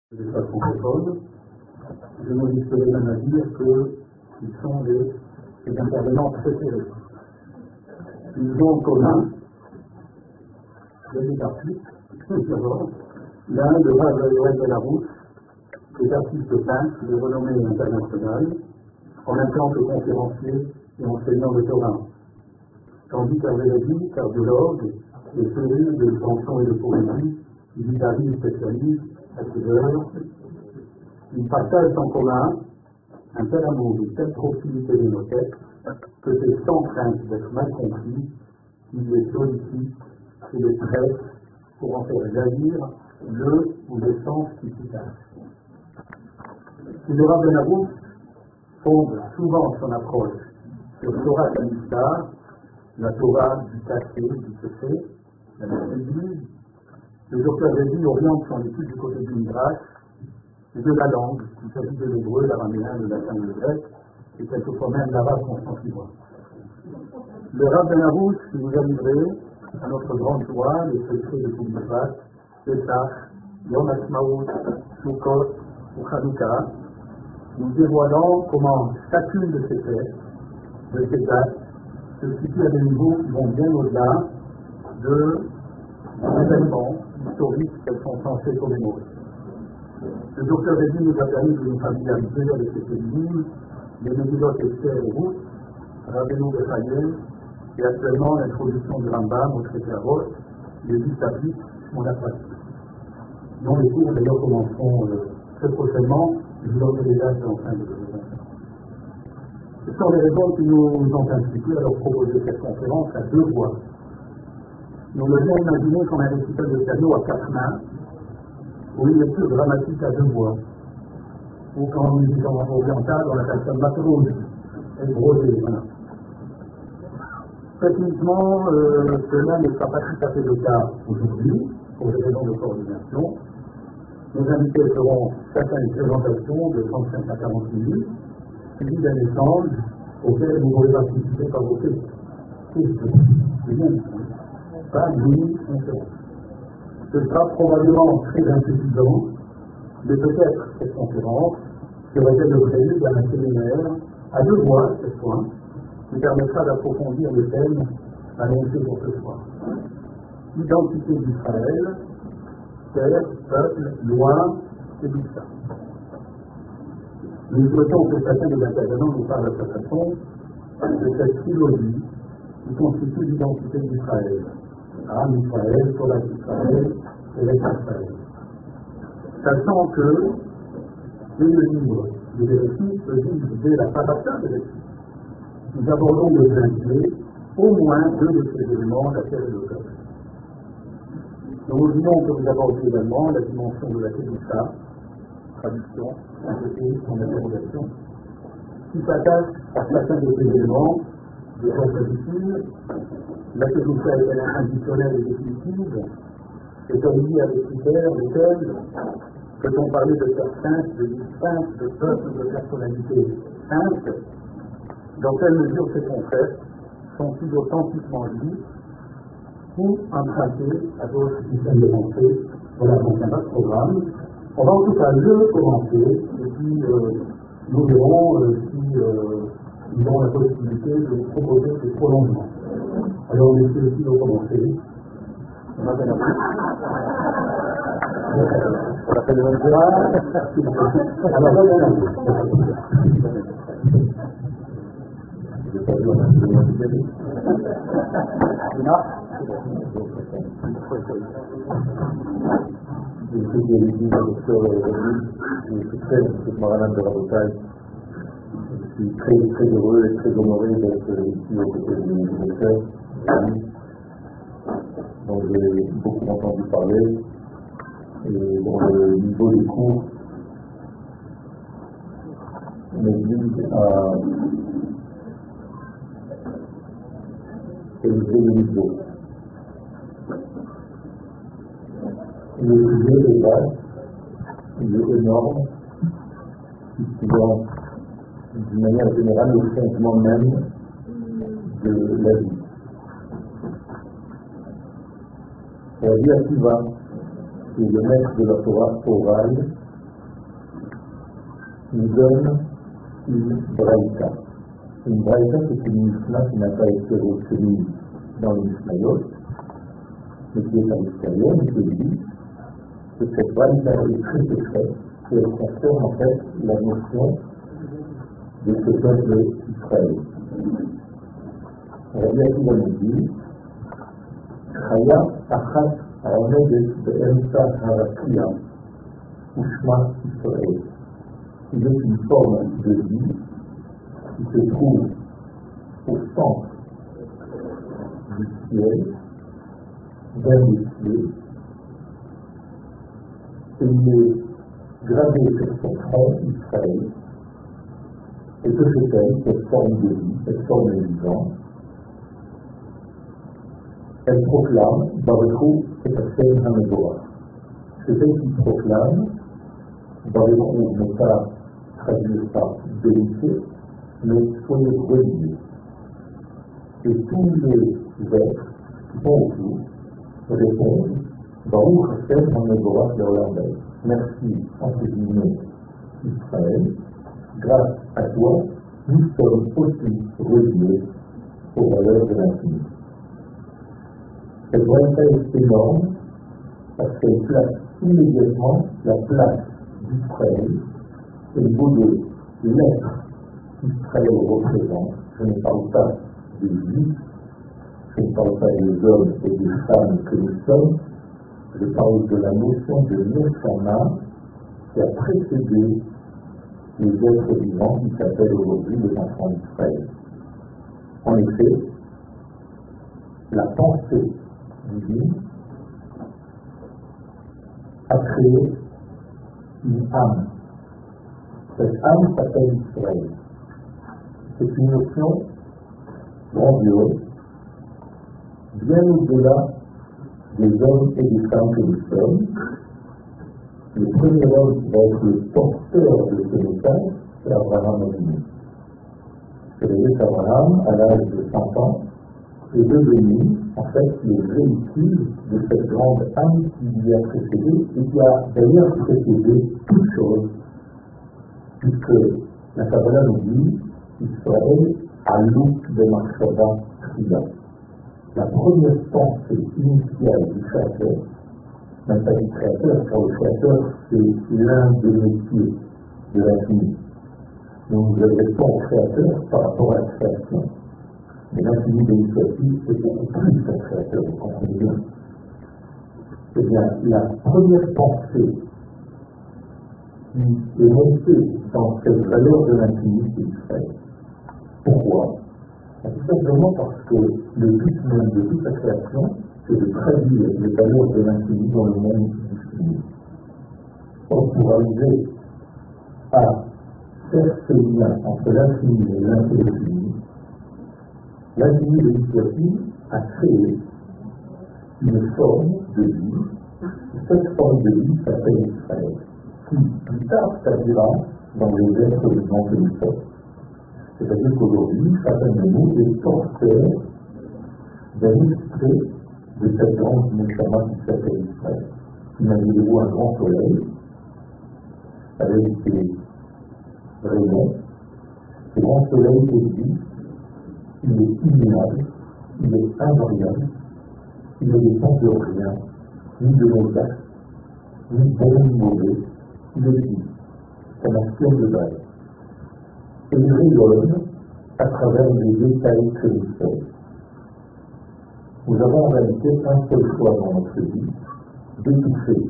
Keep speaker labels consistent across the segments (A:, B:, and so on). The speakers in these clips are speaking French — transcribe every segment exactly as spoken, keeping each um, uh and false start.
A: de façon francophone, je me risquerai même à dire qu'ils sont des, des intervenants préférés. Ils ont en commun des artistes, l'un de Ravel Belarus, des artistes peintres de renommée internationale, en même temps que conférencier et enseignant de Torah. Tandis qu'Hervé, cardiologue, et féru de chansons et de poésie, guitariste spécialiste, acteur, ils partagent en commun un tel amour, une telle proximité de nos textes, que c'est sans crainte d'être mal compris qu'ils les sollicitent et les traitent pour en faire jaillir le ou les sens qui s'y cachent. Le Rav Belarus fonde souvent son approche sur Torah Tanista, la Torah du café, du secret, la maîtrise. Le docteur Rézy oriente son étude du côté du Midrash et de la langue, il s'agit de l'hébreu, l'araméen, le latin ou le grec, et quelquefois même l'arabe constantinois. Le Rav Belarus qui nous a livré, à notre grande joie, les secrets de Pumbvat, Pesach, Yom Ha'atzmaut, Sukkot ou Chanukah, nous dévoilant comment chacune de ces fêtes, de ces dates, se situe à des niveaux qui vont bien au-delà de l'événement historique qu'elles sont censées commémorer. Le docteur Rézy nous a permis de nous familiariser avec ces féminines, les Megillot Esther et Ruth, Rabbeinu Bechayel, et actuellement l'introduction du Rambam au traité Avot, les dix chapitres on a pratiqué. Dont les cours d'ailleurs commenceront euh, très prochainement, je vous donnerai les dates en fin de conférence. Ce sont les raisons qui nous ont incité à leur proposer cette conférence à deux voix. Nous le bien imaginer comme un récital de piano à quatre mains, ou une lecture dramatique à deux voix, ou qu'en musique orientale, on appelle ça matrouz, et brosé, voilà. Techniquement, euh, cela ne sera pas tout à fait le cas aujourd'hui, pour des raisons de coordination. Nos invités feront chacun une présentation de trente-cinq à quarante minutes, suivi d'un échange auquel vous pourrez participer par vos questions. C'est bien, pas une conférence. Ce sera probablement très insuffisant, mais peut-être cette conférence serait-elle le prélude à un séminaire à deux voix cette fois, qui permettra d'approfondir le thème annoncé pour ce soir. Identité d'Israël, terre, peuple, loi et Bissa. Nous souhaitons que chacun des intervenants nous parle à sa façon de cette trilogie qui constitue l'identité d'Israël. Am Israël, Torah d'Israël et les Israël. Sachant que dès le livre de Bereshit, le livre dès la paracha de Bereshit, nous abordons de plein pied au moins deux de ces éléments, la terre et le peuple. Nous voudrions que vous abordiez également la dimension de la Kedusha, traduction, synthèse, son interrogation, qui s'attache à chacun de ces éléments de votre attitude. La Kedusha est-elle inconditionnelle et définitive? Est-elle liée à des critères lesquels peut-on parler de terre sainte, de vie sainte, de peuple, de personnalité sainte? Dans quelle mesure ces concepts sont-ils authentiquement liés ou empruntés à d'autres systèmes de pensée? Voilà, donc un vaste programme. On va en tout cas le commencer, et puis euh, nous verrons euh, si euh, nous avons la possibilité de vous proposer des prolongements. Alors, messieurs, si vous commencez, on va bien après. On l'appelle le soir. Alors, là, bien après.
B: Je suis Jérémy, docteur Rémy, je suis très malade de Rabotage. Je suis très, très heureux et très honoré d'être ici aux côtés du docteur Rémy, dont j'ai beaucoup entendu parler, et dont le niveau des cours m'oblige à élever le niveau. Le sujet est vaste, il est énorme, puisqu'il d'une manière générale le fondement même de la vie. La vie activa, qui est le maître de la Torah orale, nous donne une braïta. Une braïta, c'est une Mishnah qui n'a pas été retenue dans le Mishnayot, mais qui est à l'extérieur, mais qui dit que cette braïta est très secrète, et elle concerne en fait la notion de ce peuple d'Israël. Rabbi Akiva nous dit Chaya achat העומדת באמצע הרקיע ושמה ישראל. Il est une forme de vie qui se trouve au centre du ciel, vers les cieux, et il est gravé sur son front Israël. Et que fait-elle, cette forme de vie, cette forme vivante? Elle proclame Baruch et Hashem HaMevorach. C'est elle qui proclame, Baruch n'est pas traduit par bénissez, mais soyez reliés. Et tous les êtres qui sont autour répondent Baruch Hashem HaMevorach Leolam. Merci, entre guillemets, Israël, grâce à toi, nous sommes aussi reliés aux valeurs de l'infini. Cette volonté est énorme parce qu'elle place immédiatement la place d'Israël au niveau de l'être qu'Israël représente. Je ne parle pas des juifs, je ne parle pas des hommes et des femmes que nous sommes, je parle de la notion de Neshama qui a précédé les êtres vivants qui s'appellent aujourd'hui les enfants d'Israël. En effet, la pensée divine a créé une âme. Cette âme s'appelle Israël. C'est une notion grandiose, bien au-delà des hommes et des femmes que nous sommes. Le premier homme qui va être le porteur de ce message, c'est Abraham Avinu. C'est le fait qu'Abraham, à l'âge de cent ans, est devenu en fait le véhicule de cette grande âme qui lui a précédé et qui a d'ailleurs précédé toute chose, puisque la Kabbalah nous dit Israël a l'ouk de Marshava Triya. La première pensée initiale du Créateur, même pas du Créateur, car le Créateur c'est l'un des métiers de l'infini. Nous nous adressons au Créateur par rapport à la création. Mais l'infini de l'initiative, c'est beaucoup plus qu'un créateur, vous comprenez bien. Eh bien, la première pensée qui est montée dans cette valeur de l'infini, c'est Israël. Pourquoi? Tout simplement parce que le but même de toute la création, c'est de traduire les valeurs de l'infini dans le monde du fini. Or, pour arriver à faire ce lien entre l'infini et l'infini, l'infini de l'initiative a créé une forme de vie. Cette forme de vie s'appelle Israël, qui plus tard s'agira dans les êtres vivants que nous sommes. C'est-à-dire qu'aujourd'hui, chacun de nous est porteur d'un esprit de cette grande Neshama qui s'appelle Israël. Imaginez-vous un grand soleil avec ses rayons. Ce grand soleil existe. Il est immuable, il est invariable, il ne dépend de rien, ni de nos actes, ni bon ni mauvais, il existe, comme un ciel de base. Et il rayonne à travers les détails que nous sommes. Nous avons en réalité un seul choix dans notre vie, d'étouffer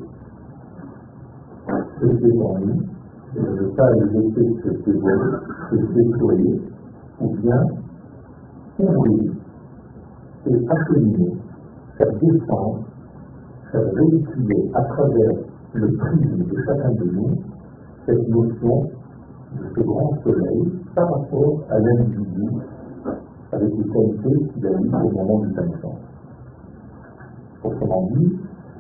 B: ce qui est en nous, de ne pas le laisser se dévoiler, se déployer, ou bien ouvrir et acheminer, faire descendre, faire véhiculer à travers le prisme de chacun de nous cette notion de ce grand soleil par rapport à l'individu avec les qualités qu'il a eues au moment de sa naissance. Autrement dit,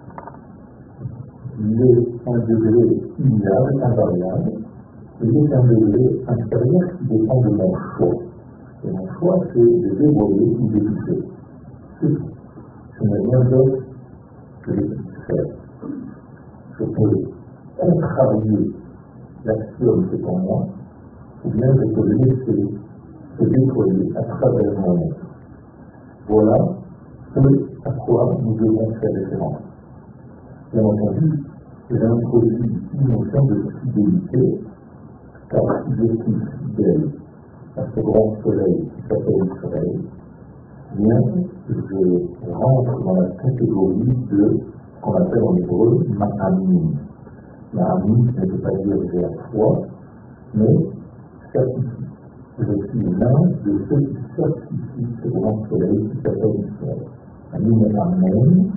B: il est un degré immuable, invariable, et il est un degré inférieur qui dépend de mon choix. Et mon choix, c'est de dévoiler ou d'étouffer. C'est tout. Je n'ai rien d'autre que de faire. Je peux contrarier l'axiome c'est en moi, ou bien je peux le laisser se déployer à travers mon être. Voilà ce à quoi nous devons faire référence. Bien entendu, j'ai introduit une notion de fidélité, car si je suis fidèle à ce grand soleil qui s'appelle Israël, bien, je rentre dans la catégorie de ce qu'on appelle en hébreu Ma'amim. Ma'amim, ça ne veut pas dire j'ai la foi, mais certifie. Je suis l'un de ceux qui certifient ce grand soleil qui s'appelle Israël. Amin Amen,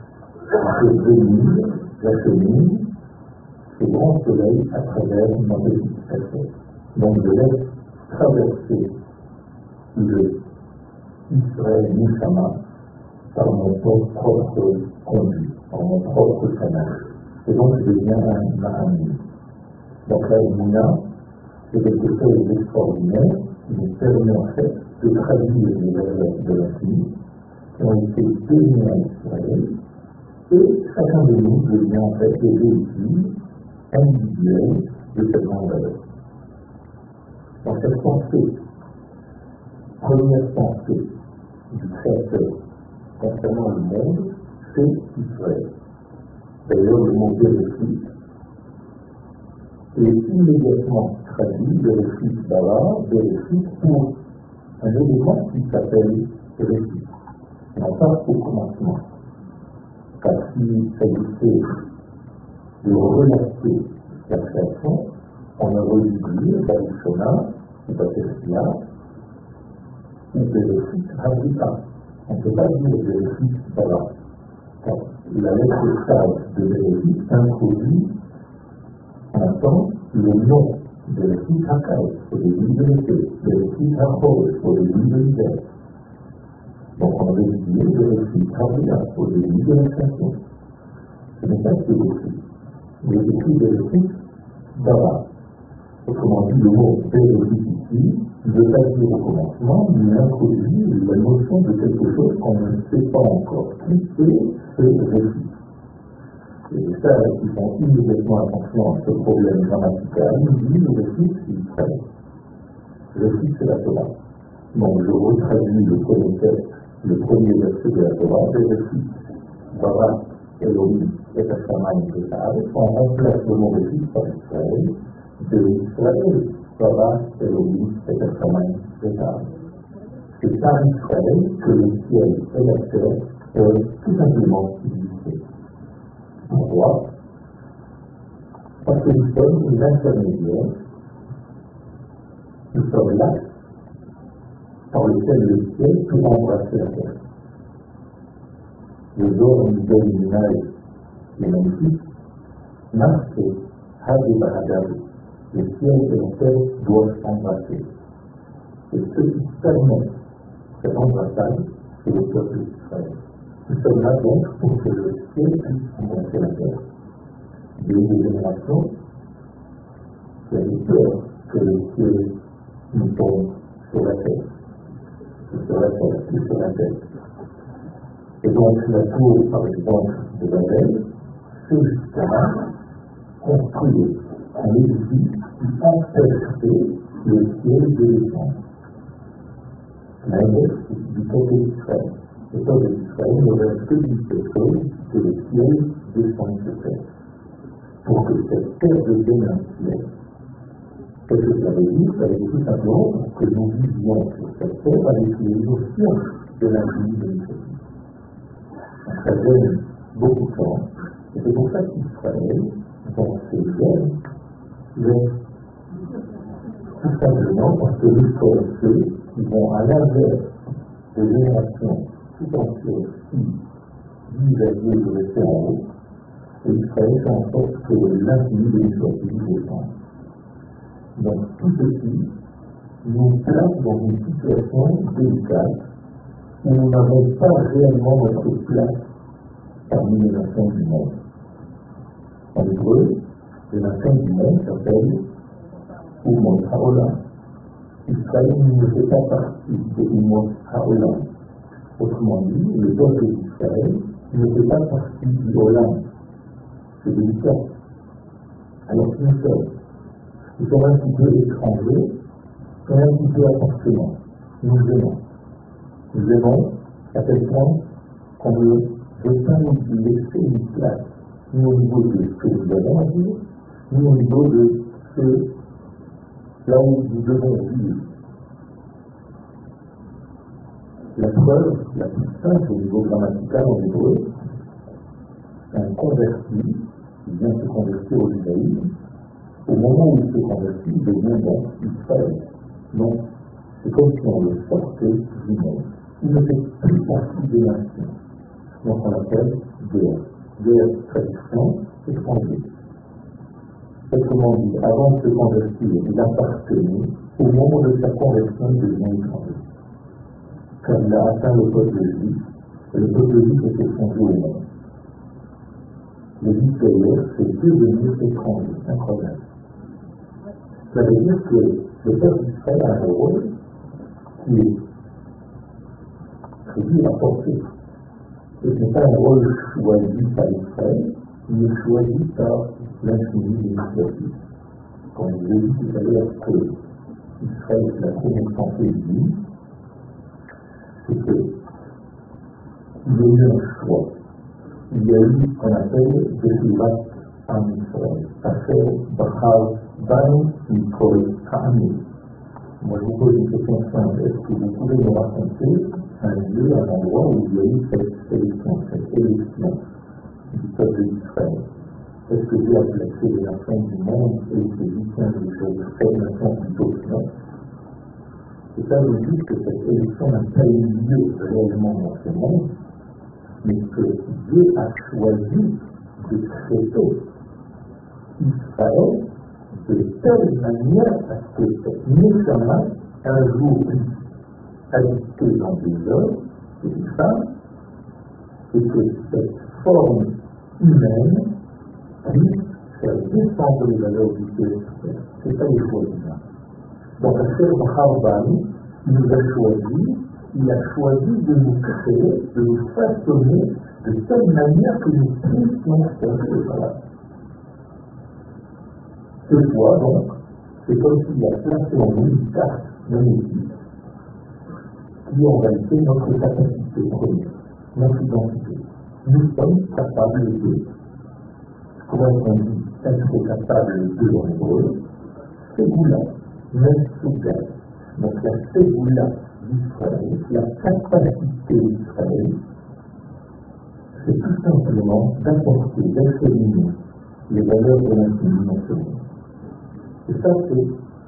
B: je bénis, j'achemine ce grand soleil à travers ma petite facette. Donc je laisse traverser le Israël Nishama par mon propre conduit, par mon propre canal. Et donc je deviens un Ma'amim. Donc la Emuna, c'est quelque chose d'extraordinaire qui nous permet en fait de traduire les valeurs de l'infini qui ont été données à Israël, et chacun de nous devient en fait le véhicule individuel de cette grande valeur. Dans cette pensée, première pensée du Créateur concernant le monde, c'est Israël. D'ailleurs, le mot vérifie est immédiatement traduit vérifie d'Allah, vérifie pour un élément qui s'appelle vérifie. Non pas au commencement. Car s'il s'agissait de relater la création, on aurait dû dire Barishona, ou Bateria, ou vérifie Habrika. On ne peut pas dire vérifie d'Allah. Car la lettre sage de vérifie introduit un temps le nom de vérifie Hakai, au début de l'été, vérifie Hachor, au début de l'hiver. Donc on avait dit vérifie Habrika, au début de la création. Ce n'est pas ce que j'écris. Mais j'écris vérifie d'Allah. Autrement dit, le mot vérifie ici ne veut pas dire au commencement, mais introduit la notion de quelque chose qu'on ne sait pas encore. Qui est ce vérifie? Et les sages qui font immédiatement attention à ce problème grammatical nous disent le vérifie c'est Israël. Le vérifie c'est la Torah. Donc je retraduis le premier texte, le premier verset de la Torah, vérifie. Bara Elohim et Hashamayim Ketad, on remplace le mot vérifie par Israël, de Israël. Bara Elohim et Hashamayim Ketad. C'est par Israël que le ciel et la terre peuvent tout simplement exister. Pourquoi? Parce que nous sommes l'intermédiaire, nous sommes l'axe par lequel le ciel peut embrasser la terre. Le jour nous donne une image qui est magnifique, marque Hadi Bahadavi. Le ciel et la terre doivent s'embrasser. Et ce qui permet cet embrassage, c'est le peuple d'Israël. Nous sommes là donc pour que le ciel puisse embrasser la terre. Il y a eu des générations qui avaient peur que le ciel nous tombe sur la terre, sur la terre, puis sur la terre. Et donc la tour, par exemple, de Babel, c'est justement construire un édifice qui empêcherait le ciel de descendre. L'inverse du peuple d'Israël. Le peuple d'Israël ne reste que d'une seule chose, que le ciel descende sur terre. Pour que cette terre devienne un ciel. Qu'est-ce que ça veut dire? Ça veut dire tout simplement que nous vivions sur cette terre avec les notions de l'infini de l'Israël. Ça donne beaucoup de temps, et c'est pour ça qu'Israël, dans ses gènes, laisse tout simplement parce que nous sommes ceux qui vont à l'inverse des générations tout entières qui visent à Dieu de rester en haut, et Israël fait en sorte que l'infini de l'histoire descende. Donc tout ceci nous place dans une situation délicate où nous n'avons pas réellement notre place parmi les nations du monde. En hébreu, les nations du monde s'appellent Umot Haolam. Israël ne fait pas partie de Umot Haolam. Autrement dit, le peuple d'Israël ne fait pas partie du Olam. C'est délicat. Alors nous sommes qui sont un petit peu étrangers et un petit peu appartenants. Nous aimons. Nous aimons à tel point qu'on ne veut pas nous laisser une place, ni au niveau de ce que nous avons à dire, ni au niveau de ce là où nous devons vivre. La preuve la plus simple au niveau grammatical en hébreu, un converti qui vient se convertir au judaïsme, au moment où il se convertit, il devient donc Israël. Donc, c'est comme si on le sortait du monde. Il ne fait plus partie des nations. Donc on l'appelle guerre. Guerre, traduction, étranger. Autrement dit, avant de se convertir, il appartenait, au moment de sa conversion, il devient étranger. Car il a atteint le peuple juif, et le peuple juif était fondé au monde. Le Israël, c'est devenir étranger, incroyable. Ça veut dire que le peuple d'Israël a un rôle qui est très dur à porter. Et ce n'est pas un rôle choisi par Israël, il est choisi par l'infini de l'initiative. Comme je l'ai dit tout à l'heure que Israël est la première pensée divine, c'est qu'il y a eu un choix. Il y a eu ce qu'on appelle Beshivat Am Israël. Asher Bachar Banu Mikol Ha'amim. Moi, je vous pose une question simple. Est-ce que vous pouvez me raconter un lieu, un endroit où il y a eu cette sélection, cette élection du peuple d'Israël? Est-ce que Dieu a placé les nations du monde et s'est dit, tiens, je vais faire une nation plutôt que non? C'est ça le but que cette élection n'a pas eu lieu réellement dans ce monde, mais que Dieu a choisi de traiter Israël de telle manière à ce que cette Neshama, un jour, puisse habiter dans des hommes et des femmes, et que cette forme humaine puisse faire descendre les valeurs du Dieu. C'est ça le choix divin. Donc, Asher Bachar Banu, il nous a choisi, il a choisi de nous créer, de nous façonner de telle manière que nous puissions faire le travail. Ce choix, donc, c'est comme s'il a placé en nous une carte magnétique qui est en réalité notre capacité première, notre identité. Nous sommes capables de, comment est-ce qu'on dit, être capables de en hébreu, Ségoula, Mesouga. Donc la Ségoula d'Israël, la capacité d'Israël, c'est tout simplement d'apporter, d'acheminer les valeurs de l'infini dans ce monde. Et ça, c'est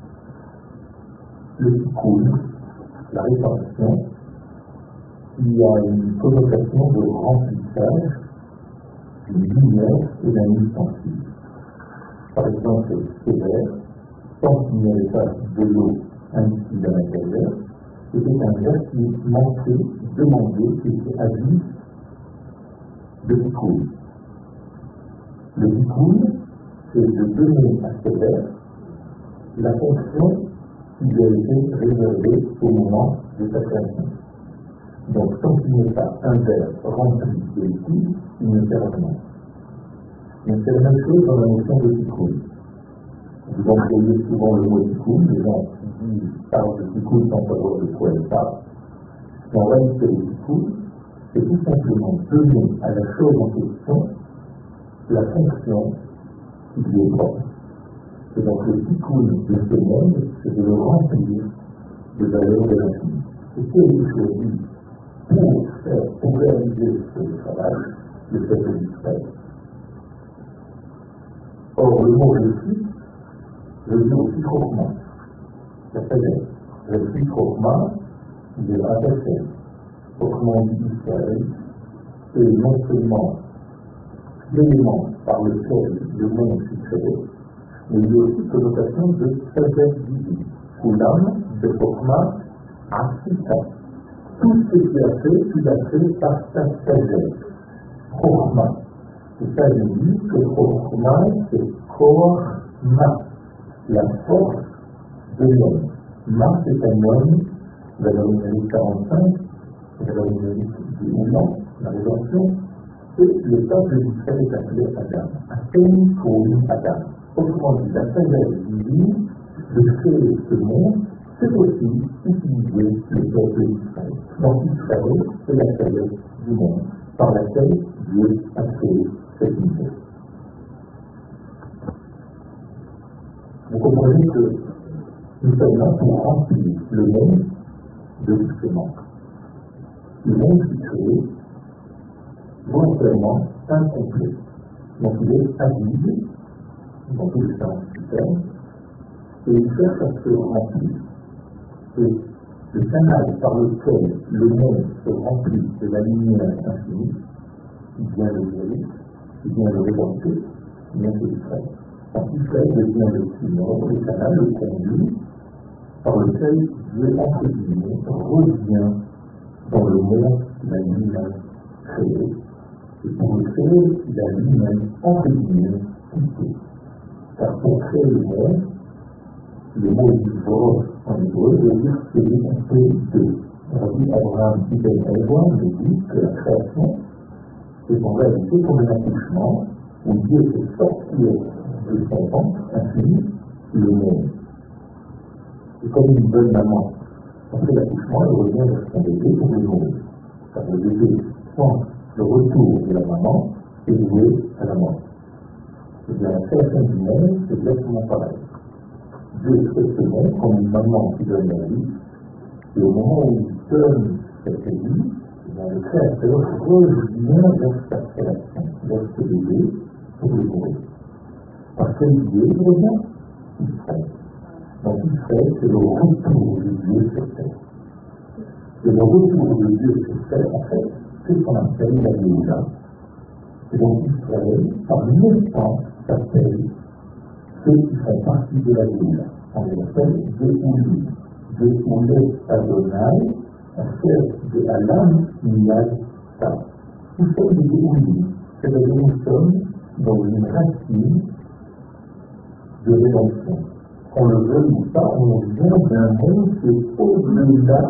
B: le tikkun, la réparation, qui a une connotation de remplissage d'une lumière et d'un ustensile. Par exemple, sévère, tant qu'il n'y avait pas de l'eau ainsi à l'intérieur, c'était un verre qui manquait, demandait, qui était à vie de tikkun. Le tikkun, c'est de donner à ce verre la fonction qui lui a été réservée au moment de sa création. Donc, tant qu'il n'est pas un verre rempli de liquide, il ne sert à rien. Mais c'est la même chose dans la notion de tikkun. Vous employez souvent le mot tikkun, les gens disent, parlent de tikkun sans savoir de quoi ils parlent. Mais en réalité, le tikkun, c'est tout simplement donner à la chose en question la fonction qui lui est propre. Et donc le tikkun de ce monde, c'est de le remplir de valeurs de l'infini. Et ce qui est choisi pour faire, pour réaliser ce travail, le peuple d'Israël. Or, le mot réussite veut dire aussi chokma, la sagesse. Réussite chokma de Hachem. Autrement dit, Israël, c'est non seulement l'élément par lequel le monde fut créé, mais il y a aussi connotation de sagesse divine. Koulam, de chokma, asita. Tout ce qui a fait, tu l'as fait par ta sagesse. Chokma. Et ça, je dis que chokma, c'est korma, la force de l'homme. Ma, c'est un homme, la numérique quarante-cinq, la numérique du mouvement, la rédemption, et le peuple d'Israël est appelé Adam. Atem Kourim Adam. Autrement dit, la sagesse divine de créer ce monde, c'est aussi utiliser le peuple d'Israël. Donc Israël, c'est la sagesse du monde par laquelle Dieu a créé cette univers. Vous comprenez que nous sommes là pour remplir le monde de tout ce manque. Le monde fut créé volontairement incomplet. Donc il est avide dans tous les sens du terme, et il cherche à se remplir. Et le canal par lequel le monde se remplit de la lumière infinie, qui vient le guérir, qui vient le révolter, bien que Israël. Donc Israël devient le tunnel, le canal, le conduit, par lequel Dieu, entre guillemets, revient dans le monde qu'il a lui-même créé. Et pour le créer, il a lui-même, entre guillemets, quitté. Car pour créer le monde, le mot d'Ivor en hébreu veut dire celui qu'on fait de. On dit Abraham Ibn Elwan nous dit que la création est en réalité comme un accouchement où Dieu fait sortir de son ventre infini le monde. C'est comme une bonne maman. Après l'accouchement, elle revient vers son bébé pour le nourrir. Car le bébé sent le retour de la maman et voué à la mort. Et bien la création du monde, c'est exactement pareil. Dieu fait ce monde comme une maman qui donne la vie, et au moment où il donne cette vie, le créateur revient vers sa création, vers ce bébé, pour le nourrir. Par quel Dieu il revient? Israël. Donc Israël, c'est le retour de Dieu sur terre. Et le retour de Dieu sur terre, en fait, c'est ce qu'on appelle la Géoula. Et donc Israël, par naissance, s'appelle ceux qui font partie de la Géoula. On les appelle Géouli. Géoulé Adonai, en fait, de Alam Miyad Ta. Nous sommes des Géoulis, c'est-à-dire nous sommes dans une racine de rédemption. Qu'on le veuille ou pas, on vient d'un monde qui est au-delà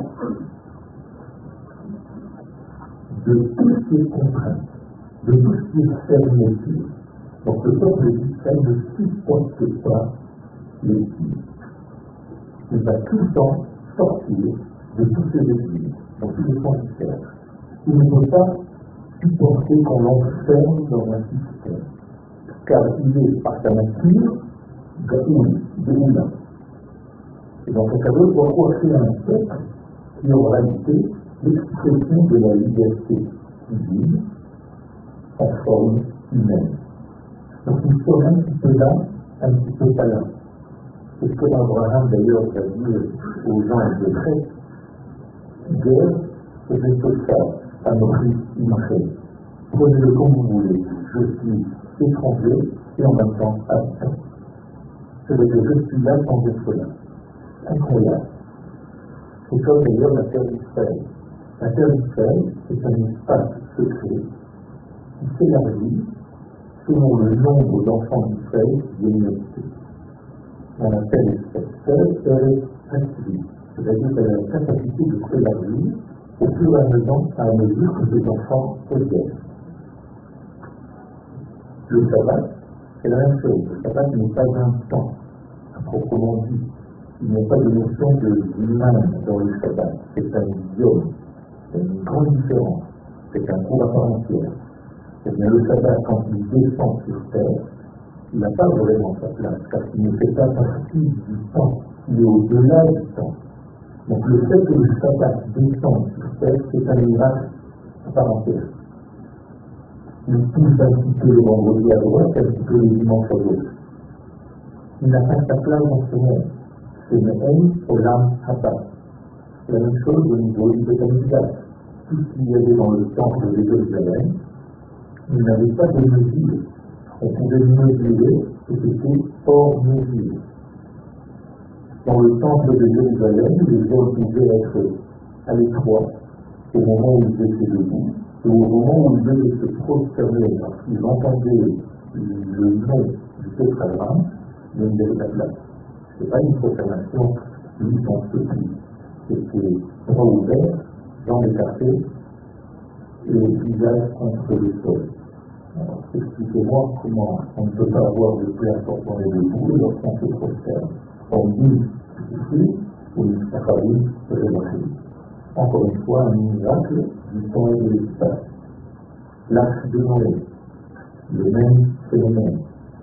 B: de tout ce qui est contraint, de tout ce qui est fermeture. Donc le peuple d'Israël ne supporte pas les signes. Il va tout le temps sortir de tous ces églises, dans tous les sens du terme. Il ne peut pas supporter qu'on l'enferme dans un système, car il est, par sa nature, Gaoul, Géoula. Et donc, ça veut pourquoi créer un peuple qui est en réalité l'expression de la liberté divine en forme humaine. Donc, nous sommes un petit peu là, un petit peu pas là. C'est ce que Abraham d'ailleurs va dire aux gens de Crète. Guerre, c'est quelque chose à nos fils imachés. Prenez-le comme vous voulez. Je suis étranger et en même temps habitant. C'est-à-dire que je suis là sans être là. Incroyable. C'est comme d'ailleurs la terre d'Israël. La terre d'Israël, c'est un espace secret qui s'élargit selon le nombre d'enfants d'Israël qui viennent habiter. On appelle cette terre terre active, c'est-à-dire qu'elle a la capacité de s'élargir au fur et à mesure, à mesure que les enfants reviennent. Le sabbat, c'est la même chose. Le sabbat n'est pas un temps, à proprement dit. Il n'y a pas de notion de l'imam dans le sabbat. C'est un idiome. C'est une grande différence. C'est un cours à part entière. Eh bien, le sabbat, quand il descend sur terre, il n'a pas vraiment sa place, car il ne fait pas partie du temps. Il est au-delà du temps. Donc, le fait que le sabbat descende sur terre, c'est un miracle à part entière. Il pousse un petit peu le vendredi à droite, un petit peu le dimanche à gauche. Il n'a pas sa place dans ce monde. C'est Me'en Olam Haba. C'est la même chose au niveau du Betamigdash. Tout ce qu'il y avait dans le temple de Jérusalem, il n'avait pas de mesure. On pouvait mesurer et c'était hors mesure. Dans le temple de Jérusalem, les hommes pouvaient être à l'étroit au moment où ils étaient debout, et au moment où ils devaient se prosterner parce qu'ils entendaient le nom du tétragramme, mais il n'y avait pas de place. Ce n'est pas une prosternation mise en secret. C'était droit ouvert, jambes écartées, et le visage contre le sol. Alors, expliquez-moi comment on ne peut pas avoir de place dans les deux bouts lorsqu'on se prosterne. On dit ici, ou Israël, encore une fois, un miracle du temps et de l'espace. L'arche de Noé, le même phénomène.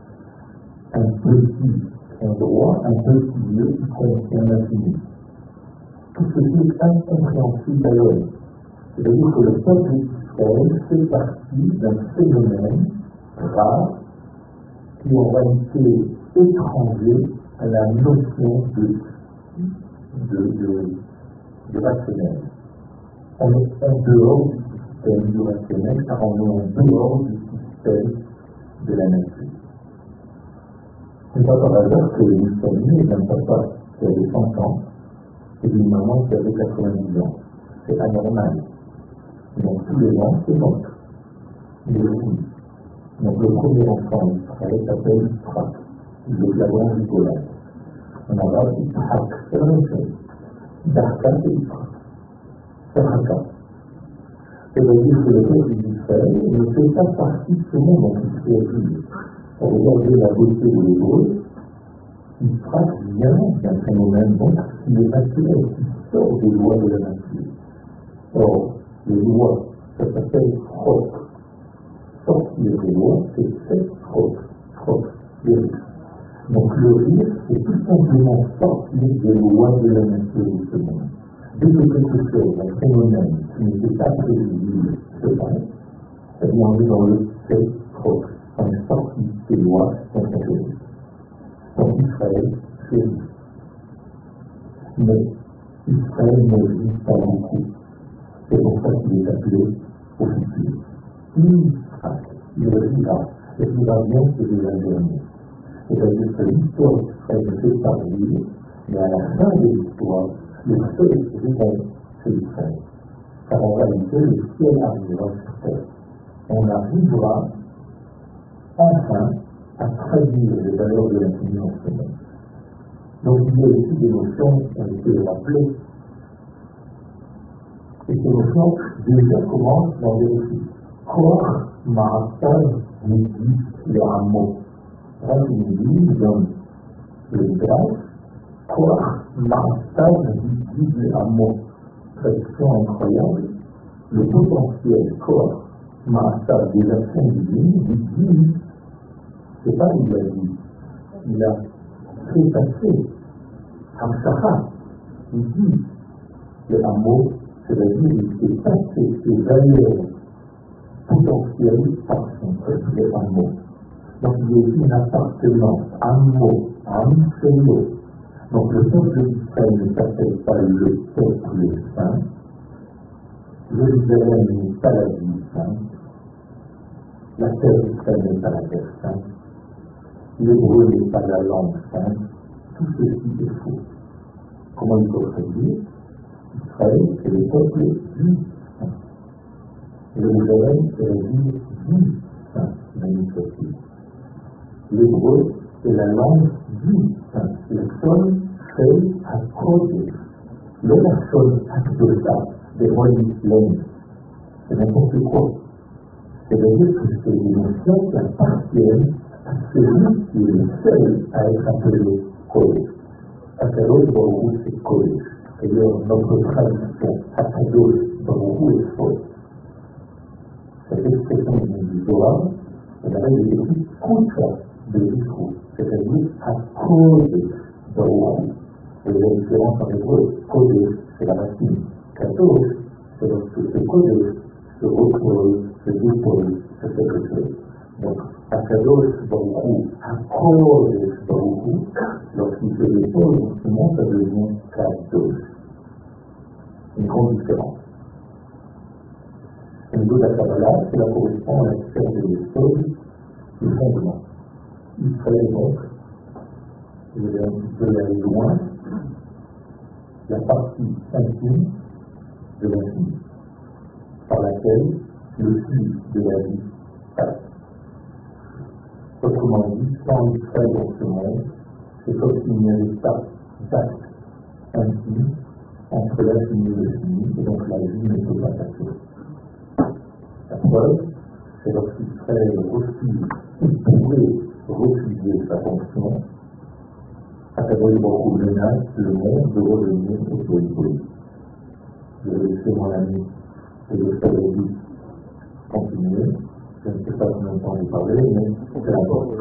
B: Un petit endroit, un petit lieu qui contient l'infini. Tout ceci est incompréhensible à l'homme. C'est-à-dire que le peuple d'Israël fait partie d'un phénomène rare qui en réalité étranger à la notion de, de, de, de rationnel. On est en dehors du système du rationnel car on est en dehors du système de la nature. Ce n'est pas par hasard que nous sommes nés d'un papa qui avait cent ans et d'une maman qui avait quatre-vingt-dix ans. C'est anormal. Donc tous les ans, c'est notre. Il est fini. Donc le premier enfant d'Israël s'appelle Yitzhak. Il est l'avant du Golan. En arabe, Yitzhak, c'est la même chose. Darka, c'est Yitzhak. C'est Raka. C'est-à-dire que le peuple d'Israël ne fait pas partie de ce monde dont il s'est étudié. Regardez la beauté de l'hébreu, Yitzhak vient d'un phénomène donc qui est naturel, qui sort des lois de la nature. Or, les lois, ça s'appelle Chok. Sortir des lois, c'est fait Chok. Chok, le risque. Donc le risque, c'est tout simplement sortir des lois de la nature de ce monde. Dès que quelque chose, un phénomène qui n'était pas prévisible, se passe, c'est-à-dire on est dans le fait Chok. On est sorti des lois dans sa vie. Donc Israël, c'est lui. Mais Israël ne vit pas beaucoup. C'est pour ça qu'il est appelé au futur. Yitzhak, il vivra, et il va bien que de la dernière. C'est-à-dire que l'histoire d'Israël ne fait pas vivre, mais à la fin de l'histoire, le seul vivant, c'est Israël. Car en réalité, le ciel arrivera sur terre. On arrivera enfin à traduire les valeurs de l'infini dans ce monde. Donc il y a aussi des notions qui ont été rappelées. Et ces notions déjà commencent dans les récits. Koach Ma'atav Midi le Hamo. Rav Midi donne le grâce. Koach Ma'atav Midi le Hamo. Traduction incroyable. Le potentiel Koach Ma'atav des actions divines, Midi. C'est pas il l'a dit, il a fait passer Hamshacha, il dit le hameau, c'est-à-dire il fait passer ses valeurs potentielles par son peuple, le hameau. Donc il y a aussi une appartenance, hameau, hamselo. Donc le peuple d'Israël ne s'appelle pas le peuple saint, Jérusalem n'est pas la ville sainte, la terre d'Israël n'est pas la terre sainte, l'hébreu n'est pas la langue sainte, tout ceci est faux. Comment il faut traduire? Israël, c'est le peuple du saint. Jérusalem, c'est la ville du saint, l'initiative. L'hébreu, c'est la langue du saint. Le sol fait à Kodesh. Le personne Akdosa, des religions, c'est n'importe quoi. C'est-à-dire que c'est des notions qui appartiennent à celui qui est le seul à être appelé Kodesh. Akadosh Baruch Hu, c'est Kodesh. D'ailleurs, notre traduction, Akadosh Baruch Hu, est fausse. Cette expression du Zohar, elle avait des écrits Kucha de Yisroel, c'est-à-dire Akadosh Baruch Hu. Et la différence en hébreu, Kodesh, c'est la racine. Kadosh, c'est lorsque ce Kodesh se repose, se dépose sur quelque chose. Donc, Akadosh Baruch Hu, Akadosh Baruch Hu, lorsqu'il se dépose dans ce monde, ça devient Kadosh. Une grande différence. Au niveau de la Kabbalah, cela correspond à la sphère de l'esprit, du fondement. Israël, donc, je vais un petit peu aller loin, la partie intime de l'infini, par laquelle le flux de la vie passe. Autrement dit, sans Israël dans ce monde, c'est comme s'il n'y avait pas d'acte intime entre l'infini et le fini, et donc la vie ne peut pas passer. La preuve, c'est lorsqu'il serait hostile, il pourrait refuser sa fonction, à savoir beaucoup menace le monde de revenir au politique. Je vais laisser mon ami et le Frédéric continuer. Je ne sais pas combien de temps vous parlez, mais c'est important.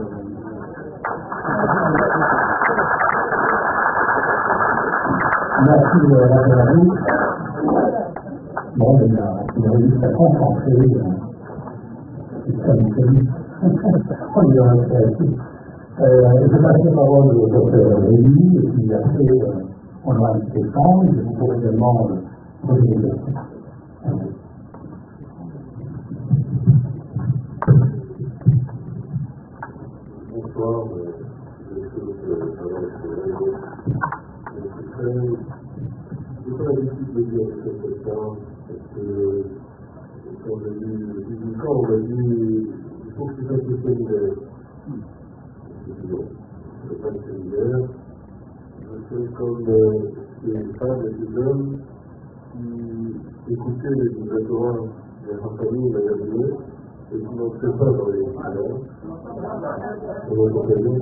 A: Merci de la à vous. Bon, il a, il a réussi à concentrer système. On y a créatif. Je passe la parole au docteur Rémi, et puis après, euh, on aura un petit échange, et vous pourrez également euh, poser des questions.
B: Bonsoir, je suis Je n'ai pas l'habitude de dire que c'est quelqu'un, parce que quand on a dit, dix-huit ans, on m'a dit, il faut que tu fasses le séminaire. Je dis non, je ne fais pas le séminaire. Je fais comme ces femmes et ces hommes qui écoutaient les dictateurs de la famille de la Gabinée et qui n'entraient pas dans les séminaires. Et vous comprenez?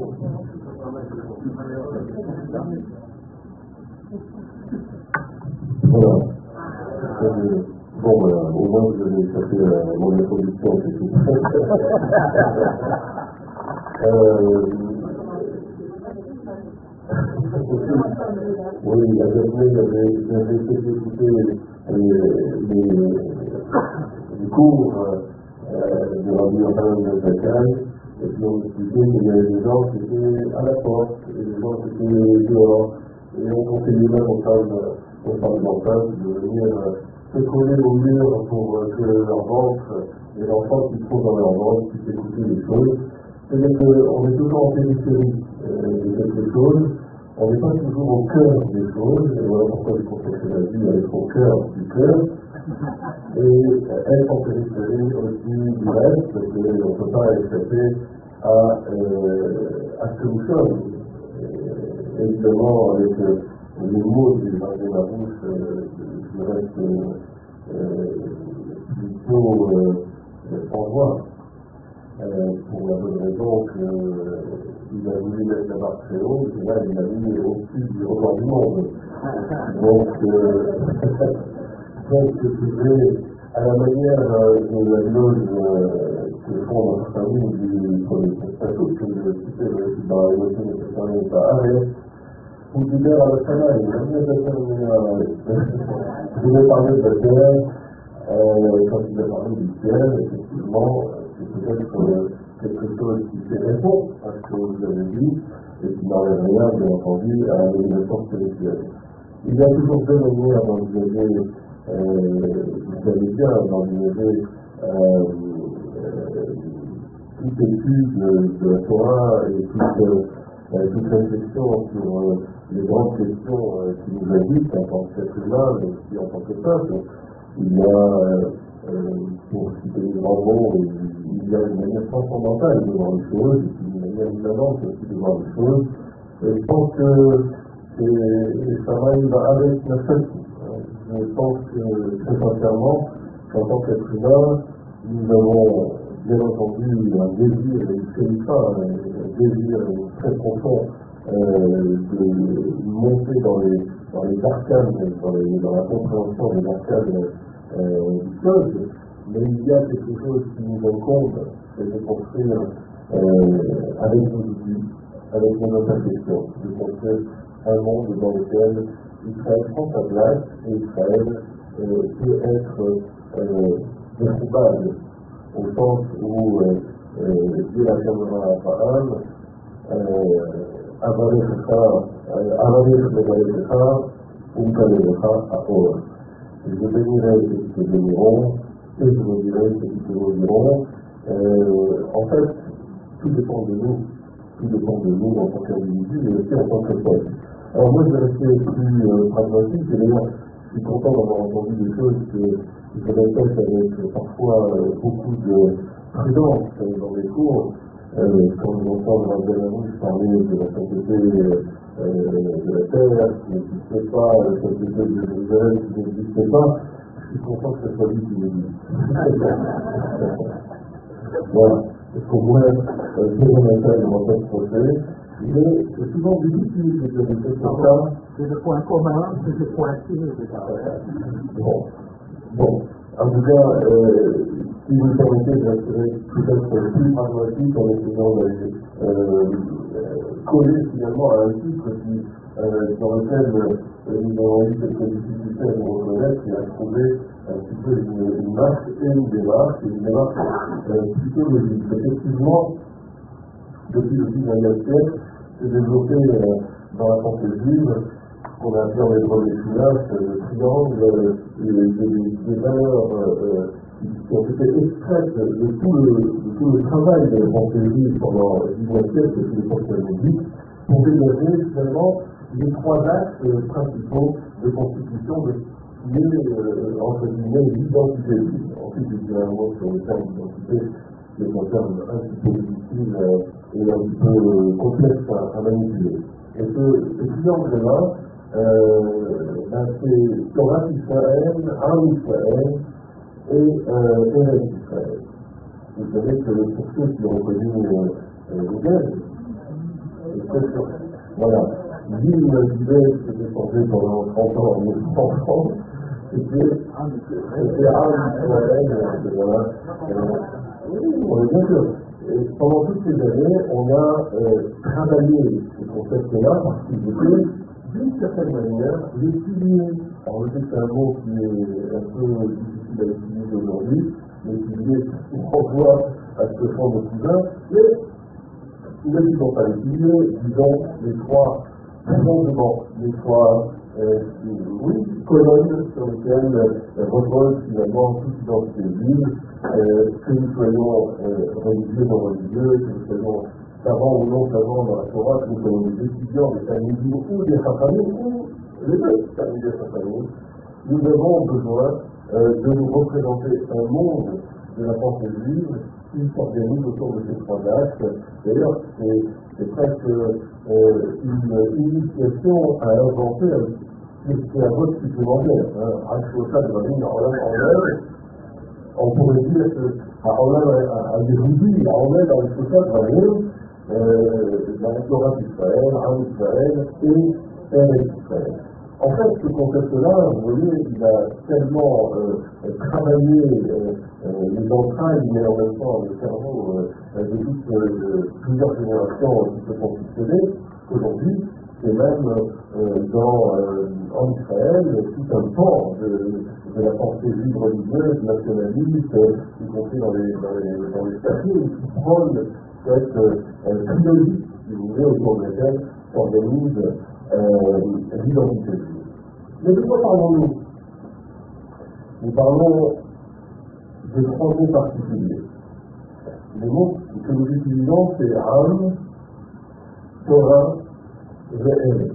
B: Voilà. Euh, bon, voilà, au moins vous avez cherché euh, mon introduction, c'est tout. euh, oui, il y avait, j'avais essayé d'écouter les, les, les cours euh, de Radio de Zakai, et puis on expliquait qu'il y avait des gens qui étaient à la porte, et des gens qui étaient dehors, et on conseillait même aux femmes, aux femmes d'enfants de venir euh, se coller au mur pour euh, que leur ventre, les enfants qui sont dans leur ventre puissent écouter les choses. C'est-à-dire qu'on est toujours en périphérie euh, de quelque chose, on n'est pas toujours au cœur des choses, et voilà pourquoi je consacre la vie à être au cœur du cœur, et être en périphérie aussi du reste, parce qu'on ne peut pas échapper à, euh, à ce que nous sommes. Et, évidemment, avec euh, les mots qui viennent de ma bouche, euh, je reste euh, plutôt euh, sans voix. Euh, pour la bonne raison qu'il a voulu mettre la barre très haute, et là il a mis au-dessus du record du monde. Donc, euh, donc c'était à la manière euh, de la loge euh, que font dans certains livres du premier plateau, que je citais dans la notion de certains livres à Arrêt, où du père à la canal, il a bien déterminé à je voulais parler de la terre, euh, quand il a parlé du ciel, effectivement, c'est peut-être euh, quelque chose qui fait répondre à ce que vous avez dit et qui n'enlève rien, bien entendu, à l'élévation spirituelle. Il y a toujours deux manières d'envisager, euh, vous savez bien, d'envisager euh, euh, toute étude de, de la Torah et toute, euh, toute réflexion sur euh, les grandes questions euh, qui nous habitent en tant qu'être humain, mais aussi en tant que peuple. Il y a, euh, euh, pour citer les grands mots, il y a une manière transcendantale de voir les choses, et une manière innovante aussi de voir les choses. Et je pense que ça va avec notre famille. Je pense que, très sincèrement, qu'en tant qu'être humain, nous avons bien entendu un désir, et une série un désir très profond euh, de monter dans les, dans les arcanes, dans, les, dans la compréhension des arcanes euh, du code. Mais il y a quelque chose qui nous incombe, c'est de construire euh, avec nos outils, avec nos imperfections, de construire un monde dans lequel Israël prend sa place et Israël euh, peut être euh, découpable, au sens où euh, euh, Dieu l'affirmera à Abraham, Avarir Megaïcha, Unkalecha à Or. Je bénirai ceux qui te béniront, et je maudirai ceux qui te maudiront. Euh, en fait, tout dépend de nous, tout dépend de nous en tant qu'individu, mais aussi en tant que peuple. Alors moi, je vais rester plus euh, pragmatique, et d'ailleurs, je suis content d'avoir entendu des choses que je répète avec parfois euh, beaucoup de prudence euh, dans les cours. Euh, quand nous entendons dans la Bélarus parler de la sainteté euh, de la terre, qui n'existe pas, la sainteté de Jérusalem qui n'existe pas, je suis content que ce soit lui qui le dise. Voilà. Parce qu'au moins, fondamental dans votre procès, mais c'est souvent difficile de dire des choses comme ça.
A: C'est le point commun, c'est le point clé de ça.
B: Bon. Bon. En tout cas, euh, si vous me permettez de rester peut-être plus pragmatique en essayant de euh, coller finalement à un titre qui, euh, dans lequel euh, nous avons eu quelques difficultés à nous reconnaître et à trouver un petit peu une, une marque et une démarche, et une démarche euh, plutôt logique. Effectivement, depuis le dix-neuvième siècle, s'est développé euh, dans la pensée juive qu'on a appelé en hébreu les filaches, le triangle, euh, et des, des valeurs euh, qui ont été extraites de tout le, de tout le travail de la pensée juive pendant le dix-neuvième siècle, depuis l'époque talmudique, pour dégager finalement les trois axes euh, principaux de constitution de ce qui est, euh, entre guillemets, l'identité juive. Ensuite, je dirais un mot sur le terme d'identité, qui est un terme un petit peu difficile euh, et un petit peu euh, complexe à, à manipuler. Et ce, ce triangle-là, euh, ben c'est Torah Israël, Am Israël et euh, Eretz Israël. Vous savez que pour ceux qui ont connu euh, Google, voilà, l'île d'Ibel s'était changée pendant trente ans en mille neuf cent trente, c'était Am Israël, voilà. Oui, bien sûr. Et pendant toutes ces années, on a euh, travaillé ce concept-là parce qu'il était, d'une certaine manière, les piliers. Alors, je sais que c'est un mot qui est un peu difficile à utiliser aujourd'hui, les piliers qui renvoient à ce que font nos cousins, mais ne disons pas les piliers, disons les trois fondements, les trois euh, oui, colonnes sur lesquelles euh, repose finalement toute identité juive, euh, que nous soyons euh, religieux ou non religieux, que nous soyons savants ou non savants dans la Torah, que nous soyons des étudiants, des Talmudim ou des Chachamim, ou les deux, Talmudim et Chachamim, nous avons besoin euh, de nous représenter un monde de la pensée juive qui s'organise autour de ces trois axes. D'ailleurs, c'est, c'est presque euh, une initiation à inventer c'est un vote supplémentaire. On pourrait dire qu'à Yehudi, à Omer, dans le Shoshat Varim, dans la Torah d'Israël, Am Israël et Eretz Israël. En fait, ce concept-là, vous voyez, il a tellement euh, travaillé euh, euh, les entrailles, mais en même temps le cerveau euh, de toutes euh, plusieurs générations qui se sont succédées, qu'aujourd'hui, c'est même euh, dans, euh, en Israël, tout un pan de, de la pensée juive religieuse, nationaliste, euh, y compris dans les, dans les, dans les quartiers, qui prône cette euh, trilogie, si vous voulez, autour de laquelle s'organise euh, l'identité juive. Mais de quoi parlons-nous? Nous parlons de trois mots particuliers. Les mots que nous utilisons, c'est Am, Torah, Ve'eretz.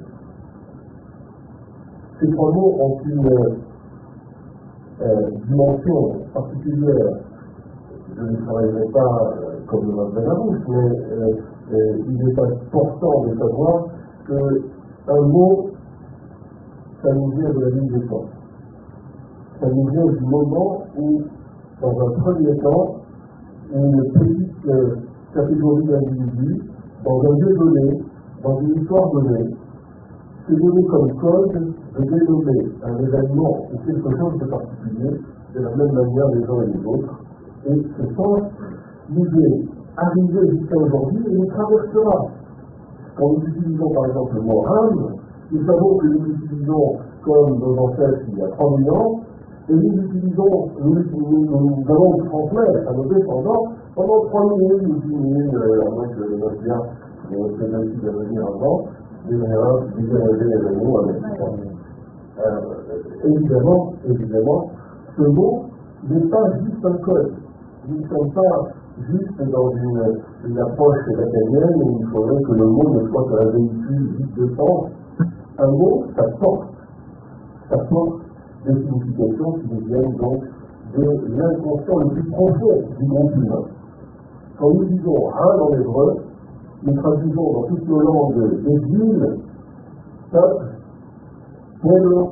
B: Ces trois mots ont une euh, dimension particulière. Je ne travaillerai pas euh, comme le Matin Larousse, mais euh, euh, il est important de savoir qu'un mot, ça nous vient de la ligne des temps. Ça nous vient du moment où, dans un premier temps, une petite euh, catégorie d'individus, dans un lieu donné, dans une histoire donnée, c'est donné comme code de dénommer un événement ou quelque chose de particulier de la même manière les uns et les autres. Et ce sens nous est arrivé jusqu'à aujourd'hui et nous traversera. Quand nous utilisons par exemple le mot âme, nous savons que nous l'utilisons comme nos ancêtres il y a trois mille ans, et nous l'utilisons, nous, nous, nous allons le transmettre à nos descendants pendant trois mille, ou dix mille, euh, à moins que le neuf bien, mais c'est même si de venir avant, des générations qui viennent les mots avec euh, évidemment, évidemment, ce mot n'est pas juste un code. Nous ne sommes pas juste dans une, une approche lacanienne où il faudrait que le mot ne soit qu'un véhicule vide de sens. Un mot, ça porte. Ça porte des significations qui nous viennent donc de l'inconscient le plus profond du groupe humain. Quand nous disons un en hébreu, nous traduisons dans toutes nos langues des villes, peuple, pueblo,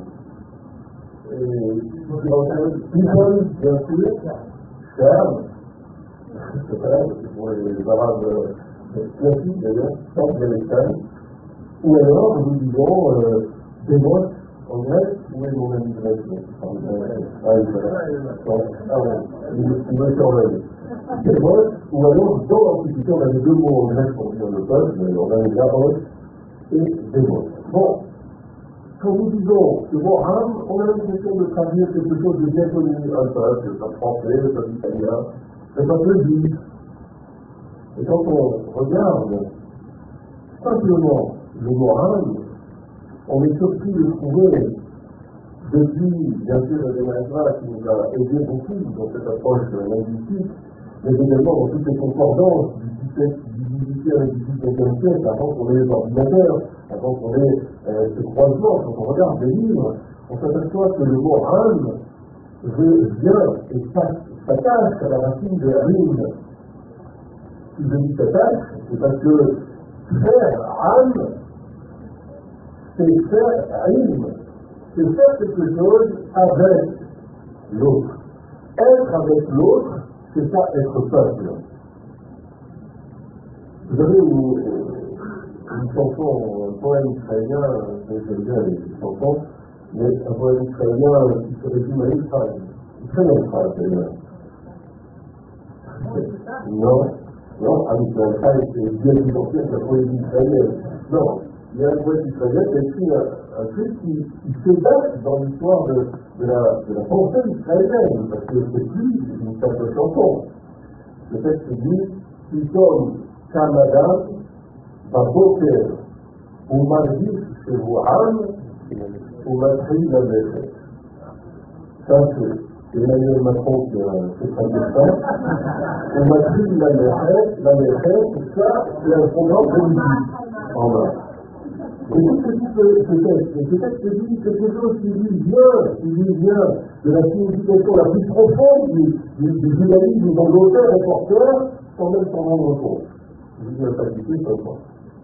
B: people, bien sûr, ferme, c'est vrai, pour les Arabes classiques d'ailleurs, sans Palestine. Ou alors, nous disons, euh, Démos, en grec, où est mon ami grec? Ah oui, il me surveille. Démos, ou alors, dans l'Antiquité, on avait deux mots en grec pour dire le peuple, mais on avait Gabros et Démos. Bon, quand nous disons ce mot âme, on a l'impression de traduire quelque chose de bien connu, un peuple, le peuple français, le peuple italien, le peuple juif. Et quand on regarde simplement le mot âme, on est surpris de trouver, depuis, bien sûr, le déménagement qui nous a aidé beaucoup dans cette approche linguistique, mais également dans toutes les concordances du dix-huitième et du dix-septième siècle, avant qu'on ait les ordinateurs, avant qu'on ait euh, ce croisement, quand on regarde les livres, on s'aperçoit que le mot âme vient et s'attache à la racine de rime. Si je dis s'attache, c'est parce que faire âme, c'est faire rime, c'est faire quelque chose avec l'autre. Être avec l'autre, c'est ça être peuple. Vous avez une, une chanson, un poème israélien, j'aime bien les chansons, mais un poème israélien qui se résume à une phrase, une très belle phrase d'ailleurs. Non, non, avec un phrase c'est bien plus ancien que la poésie israélienne. Non, il y a un poète israélien qui a écrit un, un truc qui, qui se date dans l'histoire de, de, la, de la pensée israélienne, parce que c'est plus une simple chanson. Le texte dit Pitom Kamadan Baboker Umargis Shevu'an Umatri Lamechet. Ça, c'est Emmanuel Macron qui a fait traduire ça. Umatri Lamechet, Lamechet, ça, c'est un programme politique en main. Et tout ce qui dit ce texte, ce texte dit quelque chose qui lui vient, qui lui vient de la signification la plus profonde du, du, du judaïsme dont l'auteur est porteur, sans même s'en rendre compte. Je dis la facilité, ça va.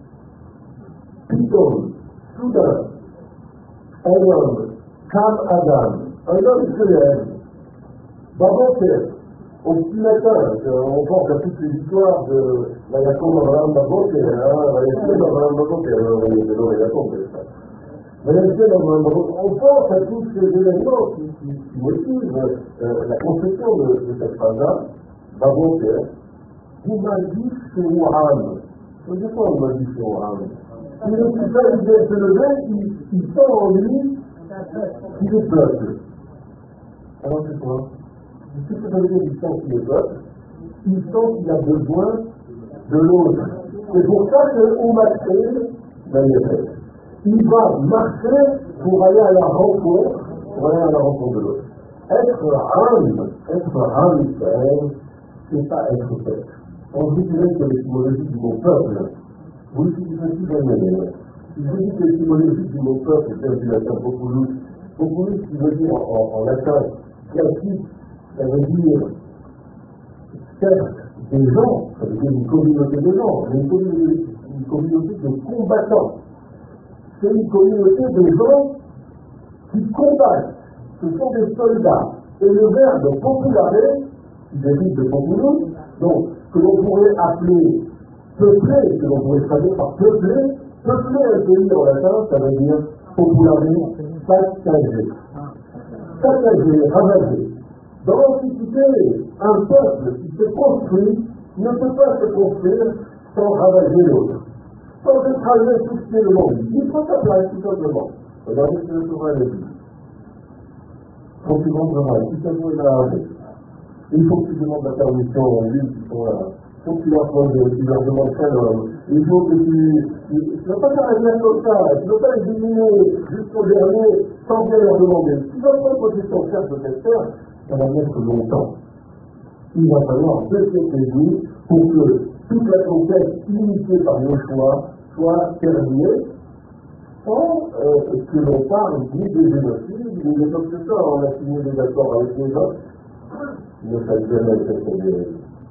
B: Pitom, soudain, un homme, Kam Adam, un homme se lève, Baboker, au petit matin, on pense à toutes les histoires de la Yacoub Abraham Baboker, la Yacoub Abraham Baboker, de l'eau et la tombe, c'est ça. On pense à tous ces éléments qui, qui, qui motivent euh, la conception de, de cette phrase-là, Baboker, vous m'avez dit c'est Ouham. Je ne sais pas où m'a dit c'est Ouham. Il ne peut pas il vient se lever, il, il sent en lui qu'il est peuple. Alors c'est quoi? Qu'est-ce que ça veut dire qu'il sent qu'il est peuple? Il sent qu'il a besoin de l'autre. C'est pour ça que Oumatril, d'ailleurs, il va marcher pour aller à la rencontre, pour aller à la rencontre de l'autre. Être âme, être âme, c'est pas être peuple. On dit que l'étymologie du mot peuple, vous l'utilisez jamais. Si vous dites que l'étymologie du mot peuple, c'est du latin populus, populus qui veut dire en, en, en latin classique, ça veut dire certes des gens, ça veut dire une communauté de gens, mais une communauté, une communauté de combattants. C'est une communauté de gens qui combattent. Ce sont des soldats. Et le verbe populare, qui dérive de populus, donc que l'on pourrait appeler peuplé, que l'on pourrait traduire par peuplé, peupler un pays en latin, ça veut dire populare, saccager. Saccager, ravager. Dans l'Antiquité, un peuple qui se construit ne peut pas se construire sans ravager l'autre, sans écraser tout ce qui est le monde. Il faut sa place, tout simplement. Regardez ce que le souverain a dit. Quand tu vendras, si ça vous est là, il faut que tu demandes la permission aux villes qui sont là. Il faut que tu leur poses, tu leur demandes quel homme. Il faut que tu... Tu ne vas pas faire un bien comme ça, tu ne vas pas les éliminer jusqu'au dernier sans bien leur demander. Si tu vas pas poser ton chef de cette terre, ça va mettre longtemps. Il va falloir deux siècles pour que toute la conquête initiée par nos choix soit terminée sans euh, que l'on parle ni de génocide, ni de comme que ça. On a signé des accords avec les autres. Ne faites jamais cette idée.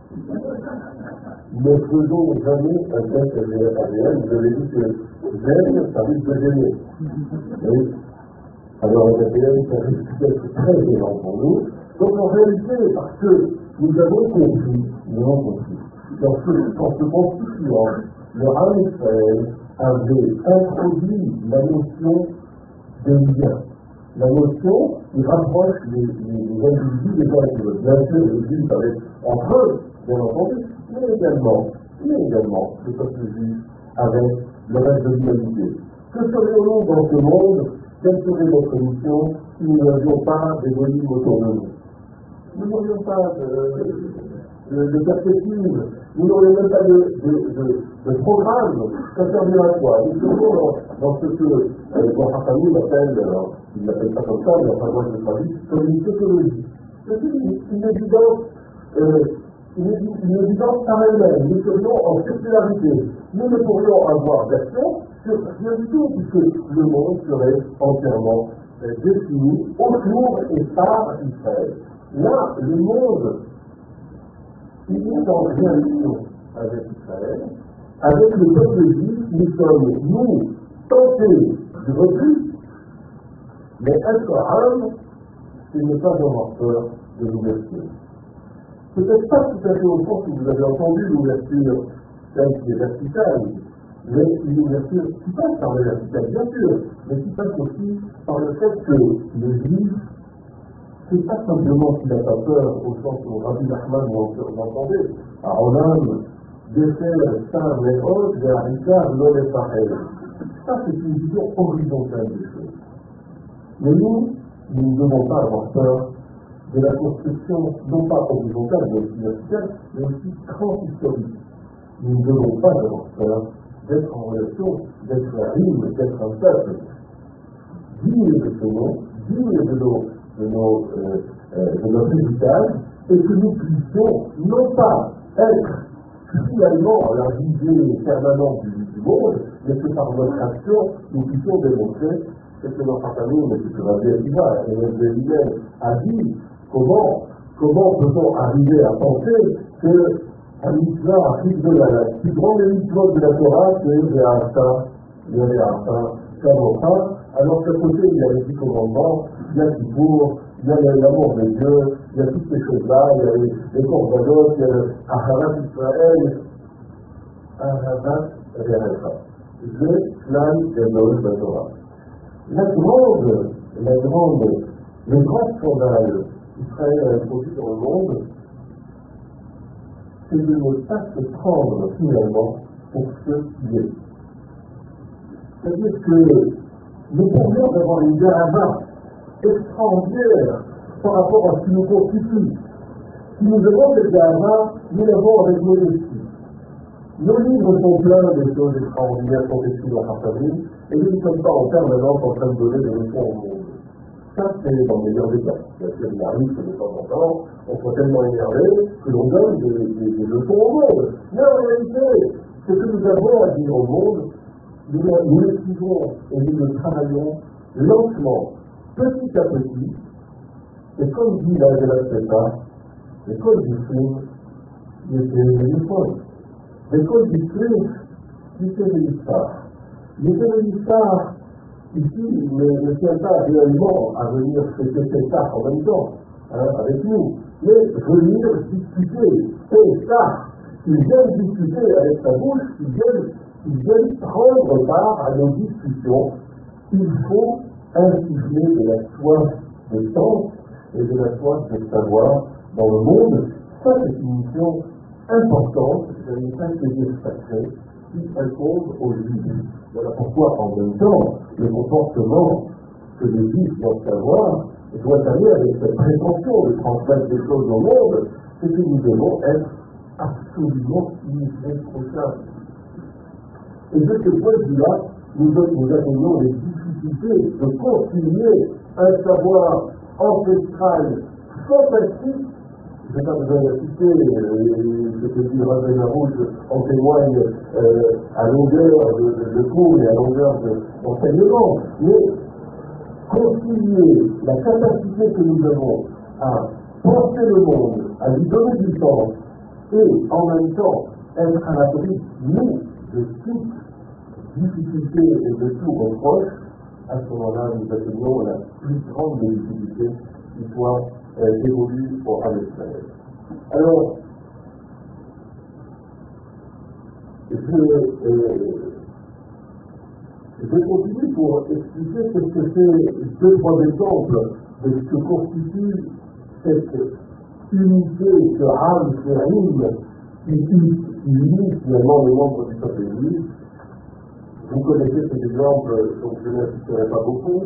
B: Ne faisons jamais un test A D N. Vous avez dit que j'aime, ça risque de gêner. Oui. Alors, un A D N, ça risque d'être très gênant pour nous. Donc, en réalité, parce que nous avons compris, nous avons compris, qu'en se, qu'en se constituant, le Ham Israël avait introduit la notion de lien. La notion qui rapproche les, les, les individus des uns et des autres. Bien sûr, les juifs avec entre eux, bien entendu, mais également, mais également, le peuple juif avec le reste de l'humanité. Que ferions-nous dans ce monde? Quelle serait notre mission si nous n'avions pas des volumes autour de nous? Nous n'aurions pas de, de, de perspective, nous n'aurions même pas de, de, de, de programme. Ça servira à quoi? Nous serions dans, dans ce que euh, Jean Famille appelle, alors, il ne l'appelle pas comme ça, mais enfin moi je le traduis, comme une sociologie. C'est une, une évidence, euh, une, une évidence par elle-même. Nous serions en circularité. Nous ne pourrions avoir d'action sur rien du tout, puisque le monde serait entièrement euh, défini autour et par Israël. Là, le monde, il est en réaction avec Israël, avec le peuple juif, nous sommes, nous, tentés de refus, mais être âme, c'est ne pas avoir peur de l'ouverture. Peut-être pas tout à fait au sens où vous avez entendu l'ouverture, celle qui est verticale, mais une ouverture qui passe par la verticale, bien sûr, mais qui passe aussi par le fait que le juif, c'est pas simplement qu'il n'a pas peur, au sens où Rabbi Nachman l'entendait, à Olam, Défer, Sam, et autres, et Arika, l'homme est pareil. Ça, c'est une vision horizontale des choses. Mais nous, nous ne devons pas avoir peur de la construction, non pas horizontale, mais aussi verticale, mais aussi transhistorique. Nous ne devons pas avoir peur d'être en relation, d'être un rime, d'être un peuple. Digne de ce nom, digne de nos, de nos, euh, euh, de notre héritage, et que nous puissions non pas être finalement la visée permanente du, du monde, mais que par notre action, nous puissions démontrer ce que notre famille, mais ce que Rabbi Akiva et M. Hillel a dit, comment, comment peut-on arriver à penser que un mitzvah, la plus grande mitzvah de la Torah, c'est le Ha'ata, le Ha'ata, Kavota, alors qu'à côté, il y a les dix commandements, il y a Kippour, il y a l'amour de Dieu, il y a toutes ces choses-là, il y a les, les corbanotes, il y a le Ahavat Israël, Ahavat Rehacha. Je plan de la Torah. La grande, la grande, le grand scandale qu'Israël a introduit dans le monde, c'est de ne pas se prendre finalement pour ce qui est. C'est-à-dire que nous pourrions avoir une gava extraordinaire par rapport à ce qui nous constitue. Si nous avons cette gava, nous l'avons avec nos esprits. Nos livres sont pleins de choses extraordinaires sont écrits dans Hartavim, et nous ne sommes pas en permanence en train de donner des leçons au monde. Ça, c'est dans le meilleur des cas. Bien sûr, il arrive que de temps en temps, on soit tellement énervé que l'on donne des, des, des leçons au monde. Mais en réalité, ce que nous avons à dire au monde, nous, nous l'écrivons et nous le travaillons lentement, petit à petit, et comme dit la de la Seta, l'école du film, il était une fois. L'école du film, il était une histoire. Il était une histoire. Ici, ne, ne tient pas réellement à venir fêter cette tard en même temps, hein, avec nous, mais venir discuter cette tard. Ils viennent discuter avec sa bouche, ils viennent, ils viennent prendre part à nos discussions. Il faut insuffler de la soif de sens et de la soif de savoir dans le monde. Ça, c'est une mission importante, c'est une plaisir sacré qui incombe aux Juifs. Voilà pourquoi, en même temps, le comportement que les Juifs doivent avoir doit aller avec cette prétention de transmettre des choses au monde, c'est que nous devons être absolument irréprochables. Et de ce point de vue-là, nous, nous avons les difficultés de continuer un savoir ancestral fantastique. Je n'ai pas besoin de citer euh, ce que dit Rabbi Narouche en témoigne euh, à longueur de, de, de cours et à longueur d'enseignement, mais concilier la capacité que nous avons à penser le monde, à lui donner du sens, et en même temps être à l'abri, nous, de toute difficulté et de tout reproche, à ce moment-là, nous atteignons la plus grande des difficultés qui soit euh, dévolue au Ham Israël. Alors, je, euh, je continue pour expliquer ce que c'est deux, trois exemples de ce que constitue cette unité, ce âme, ce rime qui unit finalement les membres du peuple juif. Vous connaissez cet exemple, donc je n'insisterai pas beaucoup.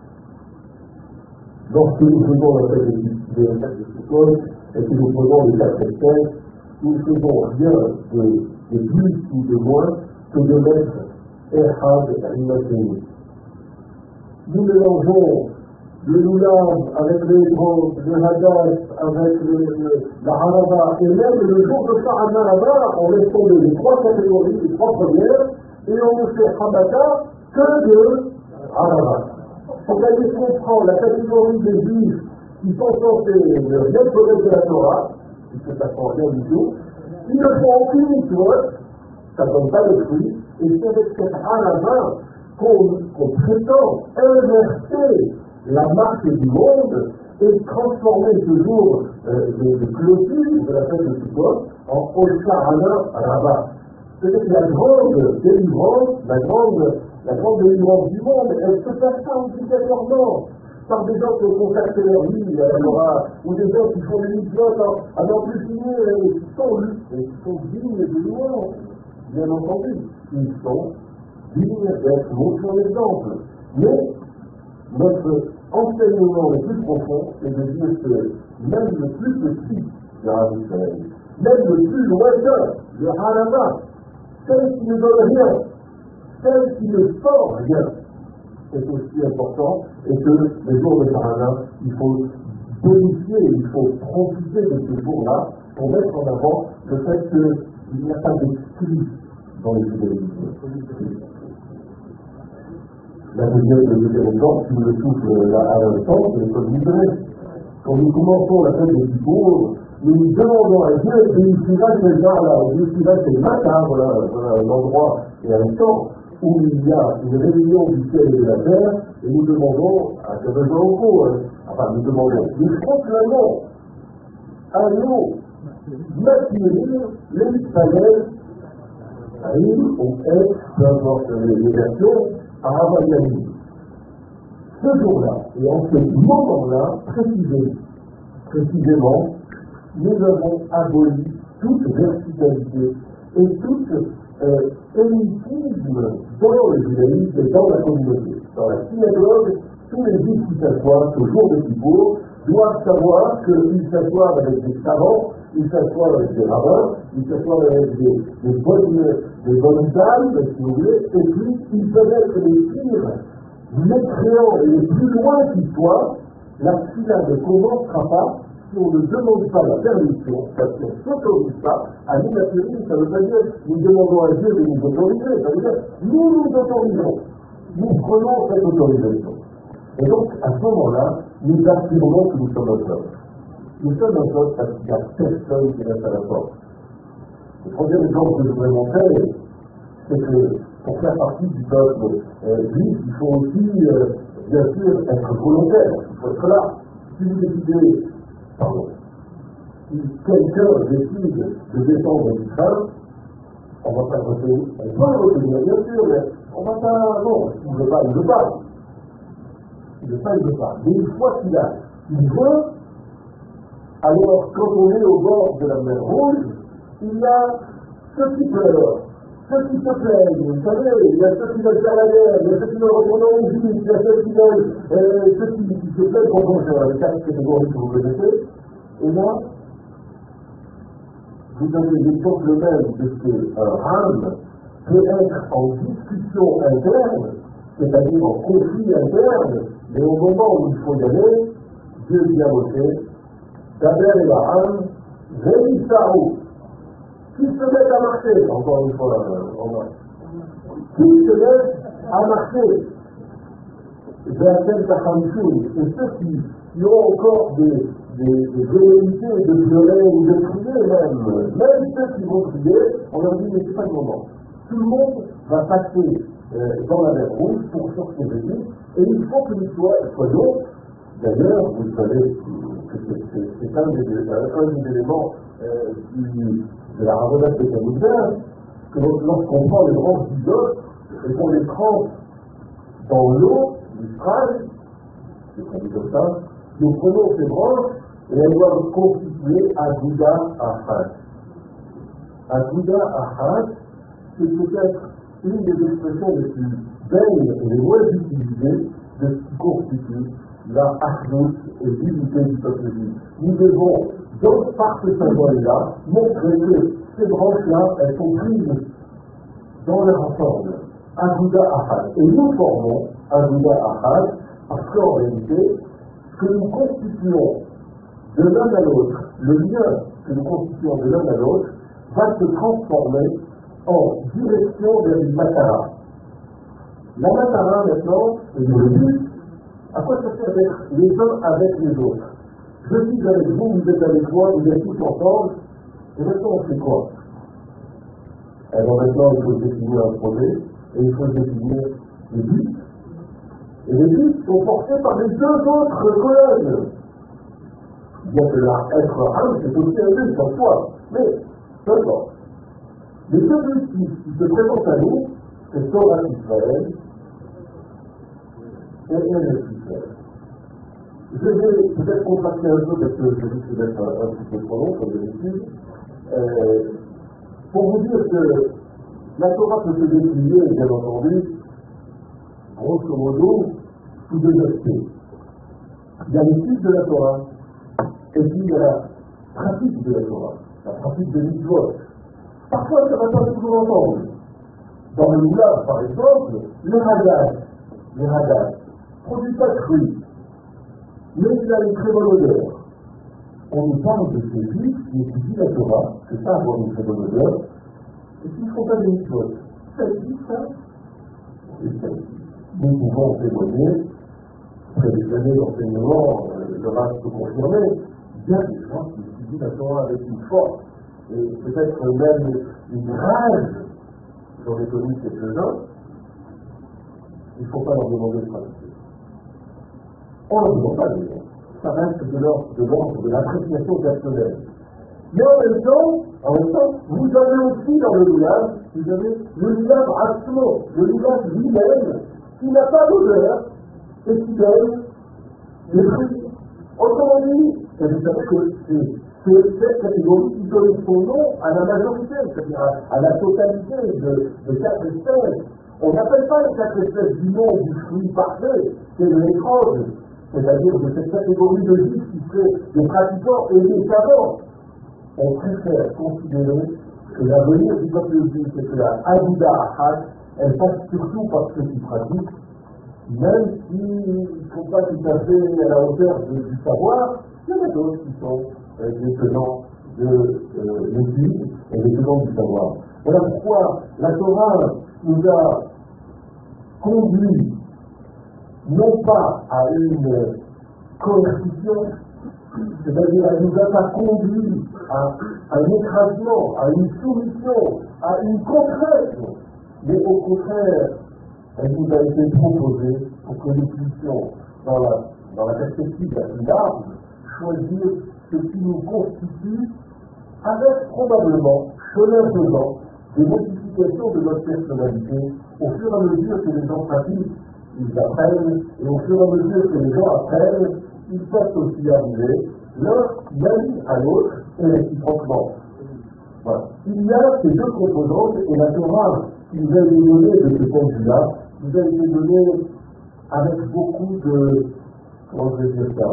B: Lorsque nous faisons la fête de Sukkot et que nous prenons les quatre espèces, nous ne faisons rien de, de plus ou de moins que de mettre Echad Rimatenu. Nous mélangeons le Loulam avec le Hébrot, le Hadash avec le, le, la Harava, et même le jour de Sha'ana là-bas, on laisse tomber les trois catégories, les trois premières, et on ne fait Hamata que de Harava. C'est-à-dire qu'on prend la catégorie des juifs qui sont censés ne rien connaître de la Torah, puisque ça ne prend rien du tout, ils ne font aucune histoire, ça ne donne pas de fruit, et c'est avec cette Harava qu'on qu'on prétend inverser la marche du monde et transformer toujours euh, le, le clôture de la fête de Sukkot en Hosha'ana Rabbah. C'est-à-dire que la grande délivrance, la grande, la grande délivrance du monde, elle se passe pas obligatoirement par des gens qui ont consacré leur vie à la Torah, ou des gens qui font des mitzvot à n'en plus finir et qui sont, et qui sont dignes de louange, bien entendu. Ils sont dignes d'être montrés en exemple. Mais notre enseignement le plus profond, c'est de dire que même le plus petit de Israël, même le plus lointain de Harama, celle qui ne donne rien, celle qui ne sort rien, c'est aussi important, et que les jours de Harama, il faut bénéficier, il faut profiter de ces jours-là pour mettre en avant le fait qu'il n'y a pas d'exclus dans les judaïsmes. La deuxième, le deuxième exemple, si vous le souffle là à l'instant, c'est le code migré. Quand nous commençons la fête des Kippour, nous nous demandons à Dieu, et ici là, c'est là, là, ici là, c'est le matin, voilà, voilà l'endroit et un temps où il y a une réunion du ciel et de la terre, et nous demandons à ce besoin au cours, enfin, nous demandons, nous proclamons à nous maintenir l'Israël, ou être, peu importe les versions, à Havayani. Ce jour-là, et en ce moment-là, précisément, précisément, nous avons aboli toute verticalité et tout euh, élitisme dans le judaïsme et dans la communauté. Dans la synagogue, tous les juifs qui s'assoient au jour de Kippour doivent savoir qu'ils s'assoient avec des savants, ils s'assoient avec des rabbins, ils s'assoient avec des, des, bonnes, des bonnes dames, si vous voulez, et puis ils peuvent être les pires mécréants et les plus loin qu'ils soient, la fila ne commencera pas si on ne demande pas la permission, parce qu'on ne s'autorise pas à nous l'atterrir. Ça ne veut pas dire nous demandons à Dieu de nous autoriser, ça veut dire nous nous autorisons, nous prenons cette autorisation. Et donc, à ce moment-là, nous affirmons que nous sommes un peuple. Nous sommes un peuple parce qu'il n'y a personne qui reste à la porte. Le troisième exemple que je voudrais montrer, c'est que pour faire partie du peuple euh, juif, il faut aussi, euh, bien sûr, être volontaire. Il faut être là. Si vous décidez, pardon, si quelqu'un décide de descendre du train, on va pas voter. On peut voter, bien sûr, mais on va pas, non, il ne veut pas, il ne veut pas. Il ne veut pas, il ne veut pas. Mais une fois qu'il a, il veut, alors quand on est au bord de la mer Rouge, il y a ceux qui pleurent, ceux qui se plaignent, vous savez, il y a ceux qui veulent faire la guerre, il y a ceux qui veulent retourner en Égypte, il y a ceux qui veulent, euh, ceux qui, qui se plaignent contre les quatre catégories que vous connaissez. Et là, vous avez l'exemple même de ce qu'un rame peut être en discussion interne, c'est-à-dire en conflit interne, mais au moment où il faut y aller, Dieu dit à Moshe, Daber et la rame, Rémissaou, qui se mettent à marcher, encore une fois, on va. Qui se mettent à marcher. Vers Tachamichoun, et ceux qui, qui ont encore des, des, des velléités de pleurer ou de prier même, même ceux qui vont prier, on leur dit mais c'est pas le moment. Tout le monde va passer euh, dans la mer Rouge pour sortir de l'île, et il faut que nous soyons, d'ailleurs, vous le savez, c'est un, un des éléments euh, du, de la ramonade de Camusard, que lorsqu'on prend les branches d'isote et qu'on les trempe dans l'eau du frage, c'est qu'on dit comme ça, nous prenons ces branches et elles doivent constituer un Gouda Ahad. Un Gouda Ahad, c'est peut-être une des expressions les plus belles et les moins utilisées de ce qui constitue la Achdut et l'unité du peuple juif. Nous devons, donc par ce symbole-là, montrer que ces branches-là, elles sont prises dans leur ensemble, un Gouda Ahad. Et nous formons un Gouda Ahad parce qu'en réalité, ce que nous constituons de l'un à l'autre, le lien que nous constituons de l'un à l'autre, va se transformer en direction vers une matara. La matara, maintenant, c'est le but. À quoi ça sert d'être les uns avec les autres? Je suis avec vous, vous êtes avec moi, vous êtes tous ensemble, et maintenant on fait quoi? Alors maintenant, il faut définir un projet, et il faut définir les buts. Et les buts sont portés par les deux autres collègues. Bien que là, être un, c'est aussi un but en soi, mais peu importe. Les deux buts qui se présentent à nous, c'est Torah Israël et Eretz Israël. Je vais peut-être contracter un peu parce que je risque d'être un, un petit peu trop long, comme d'habitude, euh, pour vous dire que la Torah peut se décliner, bien entendu, grosso modo, sous deux aspects. Il y a l'étude de la Torah, et puis il y a la pratique de la Torah, la pratique de mitzvot. Parfois, ça ne va pas toujours ensemble. Dans le moulin, par exemple, le haggadah, le haggadah, produit pas de fruits, mais il a une très bonne odeur. On nous parle de ces juifs qui étudient la Torah, c'est ça avoir une très bonne odeur, et qui ne font pas des mitzvot. Ça dit ça, et ça dit. Nous pouvons témoigner, après des années d'enseignement, euh, le reste peut confirmer, il y a des gens qui étudient la Torah avec une force, et peut-être même une rage, j'en ai connu quelques-uns, il ne faut pas leur demander de pratiquer. On ne leur demande pas de dire. Ça reste de l'ordre de l'ordre de l'appréciation personnelle. Mais en même temps, en même temps, vous avez aussi dans le village, vous avez le village Atzmo, le village lui-même, qui n'a pas d'odeur et qui donne des fruits. Autrement dit, vous savez que c'est cette catégorie qui donne son nom à la majorité, c'est-à-dire à, à la totalité de, de quatre espèces. On n'appelle pas les quatre espèces du nom du fruit parfait, c'est le l'épreuve, c'est-à-dire de cette catégorie de juifs qui serait des pratiquants et des savants. On préfère considérer que l'avenir du peuple juif, c'est que la Aguda Ahad, elle passe surtout par ceux qui pratiquent, même s'ils ne sont pas tout à fait à la hauteur de, du savoir, il y en a d'autres qui sont euh, des tenants de euh, l'étude et des tenants du savoir. Voilà pourquoi la Torah nous a conduit non pas à une coercition, c'est-à-dire elle nous a pas conduit à, à un écrasement, à une soumission, à une contrainte, mais au contraire, elle nous a été proposée pour que nous puissions, dans la, dans la perspective la plus large, choisir ce qui nous constitue, avec probablement, chemin faisant, des modifications de notre personnalité, au fur et à mesure que les gens pratiquent, ils apprennent, et au fur et à mesure que les gens apprennent, ils peuvent aussi arriver, l'un mène à l'autre, et réciproquement. Voilà. Il y a ces deux composantes, et la Torah qui nous a été donnée de ce point de vue-là, nous a été donnée avec beaucoup de, comment je vais dire ça,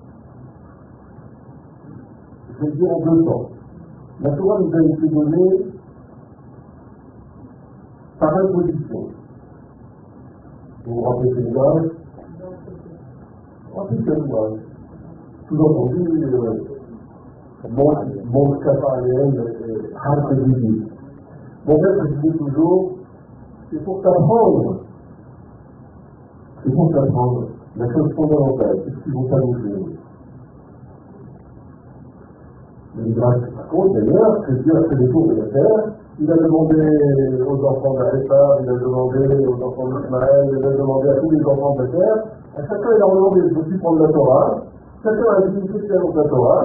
B: je vais dire en deux temps. La Torah nous a été donnée par imposition. Vous vous rappelez ce l'image? Rappelez ce l'image. Sous-entendu, mon caparéel est hard de vie. Mon maître disait toujours, c'est pour t'apprendre. C'est pour t'apprendre la chose fondamentale, c'est ce qu'ils vont t'annoncer. Le Midrash raconte d'ailleurs que Dieu a fait le tour de la terre, il a demandé aux enfants d'Aréphar, il a demandé aux enfants d'Ismaël, il a demandé à tous les enfants de la terre, à chacun il a demandé de aussi prendre la Torah, chacun a utilisé selon la Torah.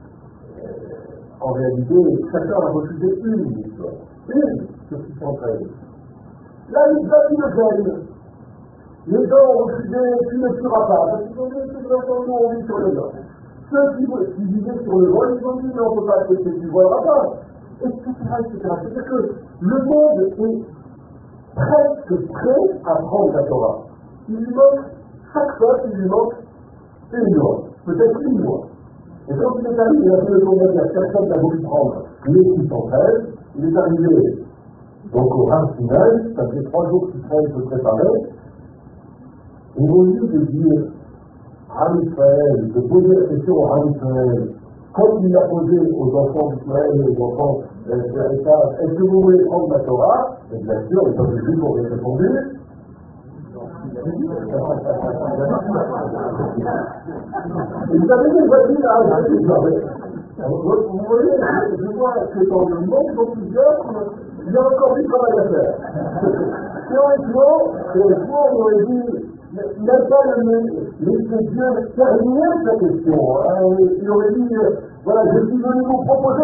B: En réalité, chacun a refusé une histoire. Une sur six cent treize. La Mitzvah qui le gêne. Les gens ont refusé, tu ne tueras pas. Parce qu'ils ont dit, c'est que nous on vit sur le vent. Ceux qui, qui vivaient sur le vol, ils ont dit, mais on ne peut pas accepter, tu ne voleras pas. Et cetera, et cetera. C'est-à-dire que le monde est presque prêt à prendre la Torah. Il lui manque, chaque fois, il lui manque une loi. Peut-être une loi. Et quand il est arrivé, il a fait le tour de la terre, personne n'a voulu prendre les six cent treize, il est arrivé donc au Har Sinaï, ça fait trois jours qu'Israël se préparait, et au lieu de dire à Israël, de poser la question à Israël, comme il l'a posé aux enfants d'Israël et aux enfants d'Israël, est-ce que vous voulez prendre la Torah? Et bien sûr, ils ont juste pour répondu. Et vous avez déjà dit là, vous voyez, je vois que dans le monde dont plusieurs, il y a encore du travail à faire. Théoriquement, théoriquement, on aurait dit, il n'a pas laissé Dieu terminer sa question. Hein. Il aurait dit, voilà, je suis venu vous proposer.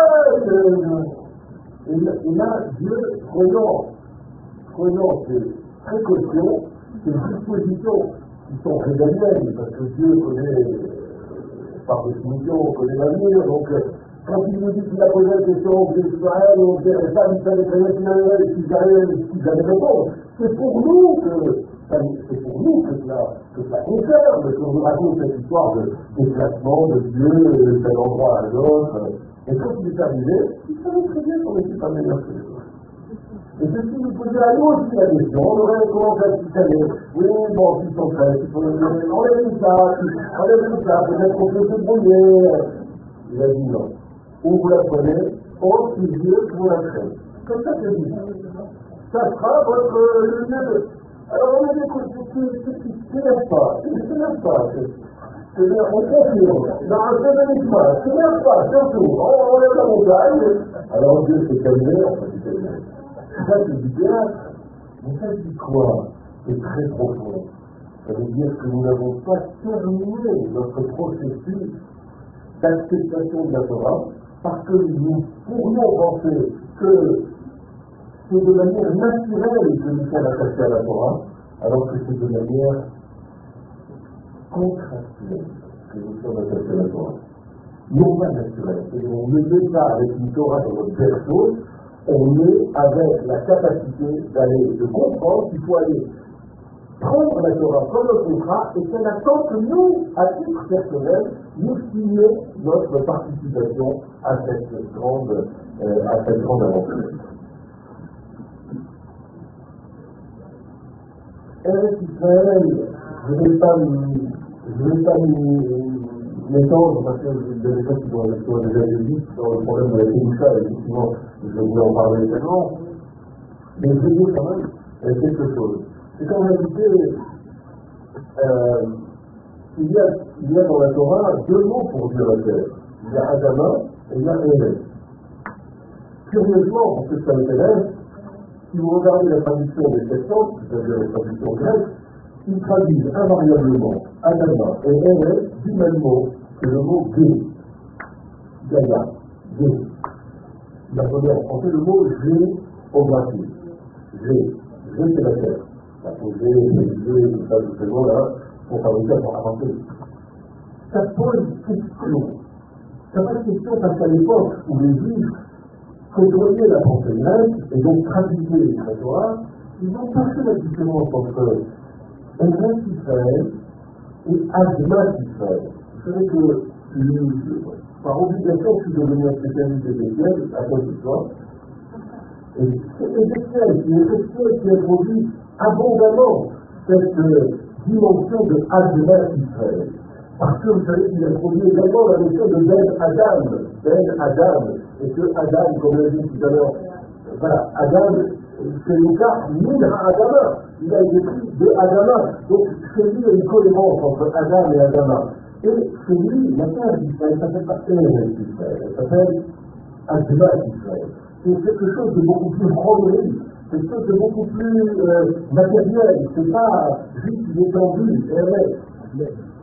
B: Et là, Dieu, prenant, prenant ses précautions, ces dispositions qui sont régaliennes, parce que Dieu connaît, euh, par définition, on connaît l'avenir, donc euh, quand il nous dit qu'il a posé la question d'Israël, on dirait ça, il savait très bien qu'il allait, qu'ils allaient, qu'ils allaient répondre. C'est pour nous que, c'est pour nous que cela, que cela concerne, qu'on nous raconte cette histoire de déplacement de Dieu d'un endroit à l'autre. Et quand il est arrivé, il savait très bien qu'on n'était pas meilleur que les autres. Et ceci nous posait à nous aussi la question, on aurait commencé à discuter, oui, bon, ils sont prêts, il faut enlève tout ça, enlève tout ça, peut-être qu'on peut se brouiller. Il a dit non. Ou vous la prenez, aussi vieux que vous la prenez. Comme ça, c'est dit. Ça sera votre lieu de... Alors, on a dit, ce qui ne s'élève pas, ce qui ne s'élève pas, c'est-à-dire, on confirme, dans un féminisme, ce qui ne s'élève pas, surtout, on lève la montagne, alors Dieu s'est calmé, enfin, c'est calmé. Ça, c'est du théâtre, mais ça dit quoi? C'est très profond. Ça veut dire que nous n'avons pas terminé notre processus d'acceptation de la Torah, parce que nous pourrions penser que c'est de manière naturelle que nous sommes attachés à la Torah, alors que c'est de manière contractuelle que nous sommes attachés à la Torah. Non pas naturelle. On ne met pas avec une Torah dans notre berceau, on est avec la capacité d'aller, de comprendre qu'il faut aller prendre la Torah comme un contrat et qu'elle attend que nous, à titre personnel, nous signions notre participation à cette grande, euh, à cette grande aventure. Eretz Israël, je ne vais pas m'étendre parce que des choses qui sont déjà dites sur le problème de la Kédusha, effectivement, je voulais en parler tellement, mais je vais dire quand même quelque chose. C'est qu'en réalité, euh, il, y a, il y a dans la Torah deux mots pour dire la terre. Il y a Adama et il y a Eretz. Curieusement, pour ceux que ça m'intéresse, si vous regardez la traduction des Septante, c'est-à-dire la traduction grecque, ils traduisent invariablement Adama et Eretz du même mot, c'est le mot G. Gaïa. G. Il a donné en français le mot géographie. G. G, c'est la terre. La poser, les G, tout ça, tout ce mot-là, pour fabriquer, pour avancer. Ça pose question. Ça pose question parce qu'à l'époque où les Juifs côtoyaient la pensée grecque et donc traduisaient la Torah, ils ont pas fait la différence entre Eretz Israël et Admat Israël. Vous savez que, par obligation, je suis devenu un spécialiste d'Ézéchiel à cause de ça. Et c'est Ézéchiel qui qui introduit abondamment cette euh, dimension de Admat Israël. Parce que vous savez qu'il introduit également la notion de Ben Adam. Ben Adam. Et que Adam, comme on l'a dit tout à l'heure, voilà, Adam, c'est le cas Midra Adama. Il a été pris de Adama. Donc, chez lui, il y a une cohérence entre Adam et Adama. Et chez lui, la terre d'Israël, ça ne s'appelle pas Eretz Israël, ça s'appelle Admat Israël. C'est quelque chose de beaucoup plus chronologique, quelque chose de beaucoup plus euh, matériel. C'est pas juste une étendue, Eretz.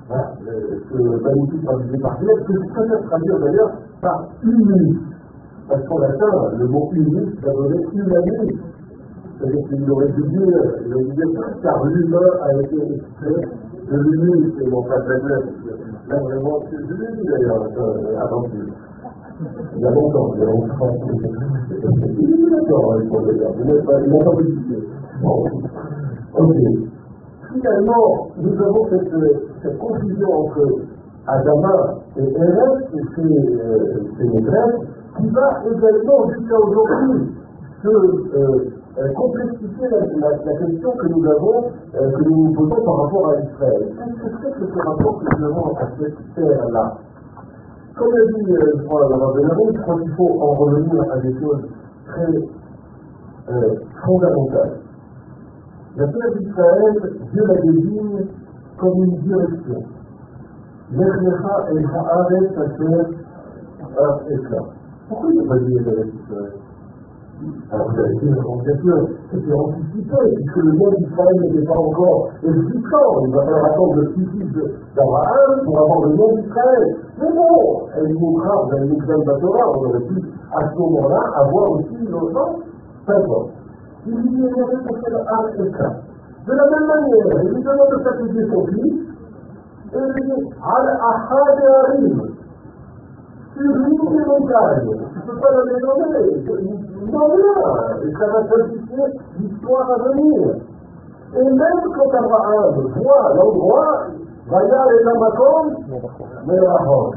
B: Voilà, euh, ce magnifique traduit par Pierre, que je préfère traduire d'ailleurs par unique. Parce qu'en latin, le mot unique, ça donnait humaniste. C'est-à-dire qu'il aurait dû dire, il aurait dû dire, car l'humain a été extrait de l'unique, et non pas de la glace. Là, vraiment, je l'ai dit d'ailleurs, euh, avant que. Il y a longtemps, il y a longtemps. Il est d'accord avec moi d'ailleurs, vous n'êtes pas, il n'a pas modifié. Bon. Ok. Finalement, nous avons cette, cette confusion entre Adama et Eretz et ses, euh, ses maîtresses, qui va également jusqu'à aujourd'hui se euh, euh, complexifier la, la, la question que nous avons, euh, que nous nous posons par rapport à Israël. Qu'est-ce que c'est que ce rapport que nous avons à cette terre-là? Comme l'a dit euh, je crois, la Rabbeinu, je crois qu'il faut en revenir à des choses très euh, fondamentales. La terre d'Israël, Dieu la désigne comme une direction. Lech lecha el haaretz asher ha'ekla. Pourquoi il n'a pas dit Eretz Israël? Alors vous allez dire, bien sûr, c'était anticipé, puisque le nom d'Israël n'était pas encore existant. Il va falloir attendre le fils d'Abraham pour avoir le nom d'Israël. Mais bon, elle nous grave dans l'examen de la Torah, on aurait pu à ce moment-là avoir aussi le nom. Peu importe. Il dit Eretz asher ha'ekla. De la même manière, il lui demande de sacrifier son fils, et il dit Al-Ahad Harim, sur l'une des montagnes. Tu ne peux pas le nommer. Non, non, et ça va sacrifier l'histoire à venir. Et même quand Abraham voit l'endroit, Vaya et Lamakom, mais la roche.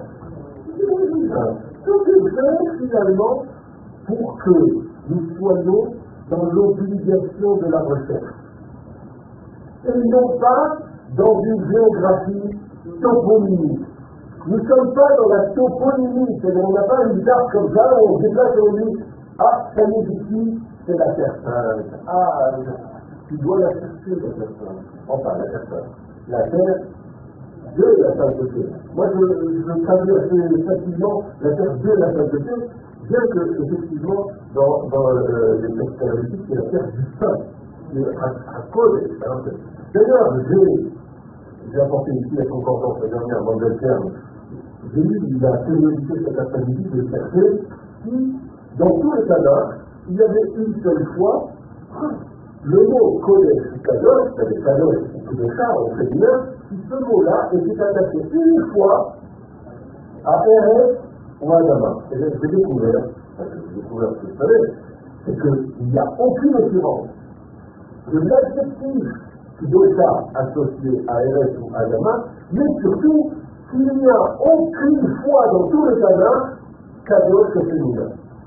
B: Tout est fait finalement pour que nous soyons dans l'obligation de la recherche. Et non pas dans une géographie toponymique. Nous ne sommes pas dans la toponymie, c'est-à-dire on n'a pas une carte comme ça, on se déplace et on dit ah, ça nous ici, c'est la terre sainte. Ah, tu dois la chercher, la terre sainte. Enfin, la terre sainte. La terre de la sainteté. Moi, je, je traduis assez facilement la terre de la sainteté, bien que, effectivement, dans, dans euh, les textes analytiques, c'est la terre du saint. À, à cause, d'ailleurs, j'ai, j'ai apporté ici la concordance la dernière, dans le terme. J'ai eu la curiosité cet après-midi de chercher si, dans tous les cas, il y avait une seule fois le mot Kodesh Kadosh, c'est-à-dire Kadosh ou Kodesha au féminin, si ce mot-là était attaché une fois à Eretz ou à Adama. Et là, j'ai découvert, parce que j'ai découvert ce que je savais, c'est qu'il n'y a aucune occurrence de l'adjectif qui doit être associé à Eretz ou à Adama, mais surtout qu'il n'y a aucune fois dans tout le Tanakh Kadosh au féminin.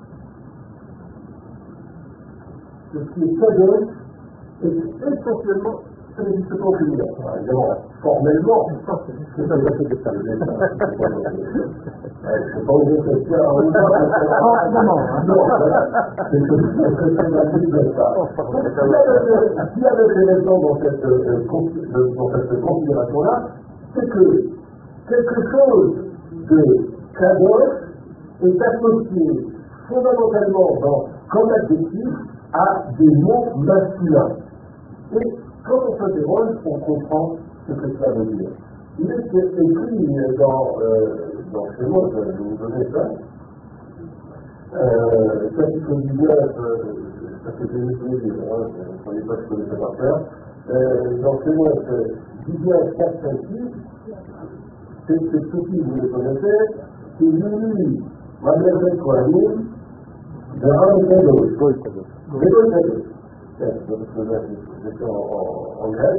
B: Ce qui est Kadosh est essentiellement, ça n'existe pas au féminin. Évidemment, formellement, c'est ça, c'est que ça le fait. Je ne sais pas où je fais ça. Non, non, non. C'est que c'est la vie de ça. S'il y avait des raisons dans cette configuration-là, c'est que quelque chose de Kadosh est associé fondamentalement dans, comme adjectif à des mots masculins. Et quand on s'interroge, on comprend ce que ça veut dire. Il est écrit dans, euh, dans chez moi, je vais vous donner ça, euh, chapitre dix-neuf, euh, parce que j'ai mis tous les livres, hein, je ne savais pas que je connaissais par cœur, euh, dans chez moi, dix-neuf, quatre, cinq, six, c'est ce petit, vous le connaissez, c'est lui, Mademoiselle Kohanim, de Ram Kadosh. Goy Kadosh. Goy Kadosh. J'étais en Grèce.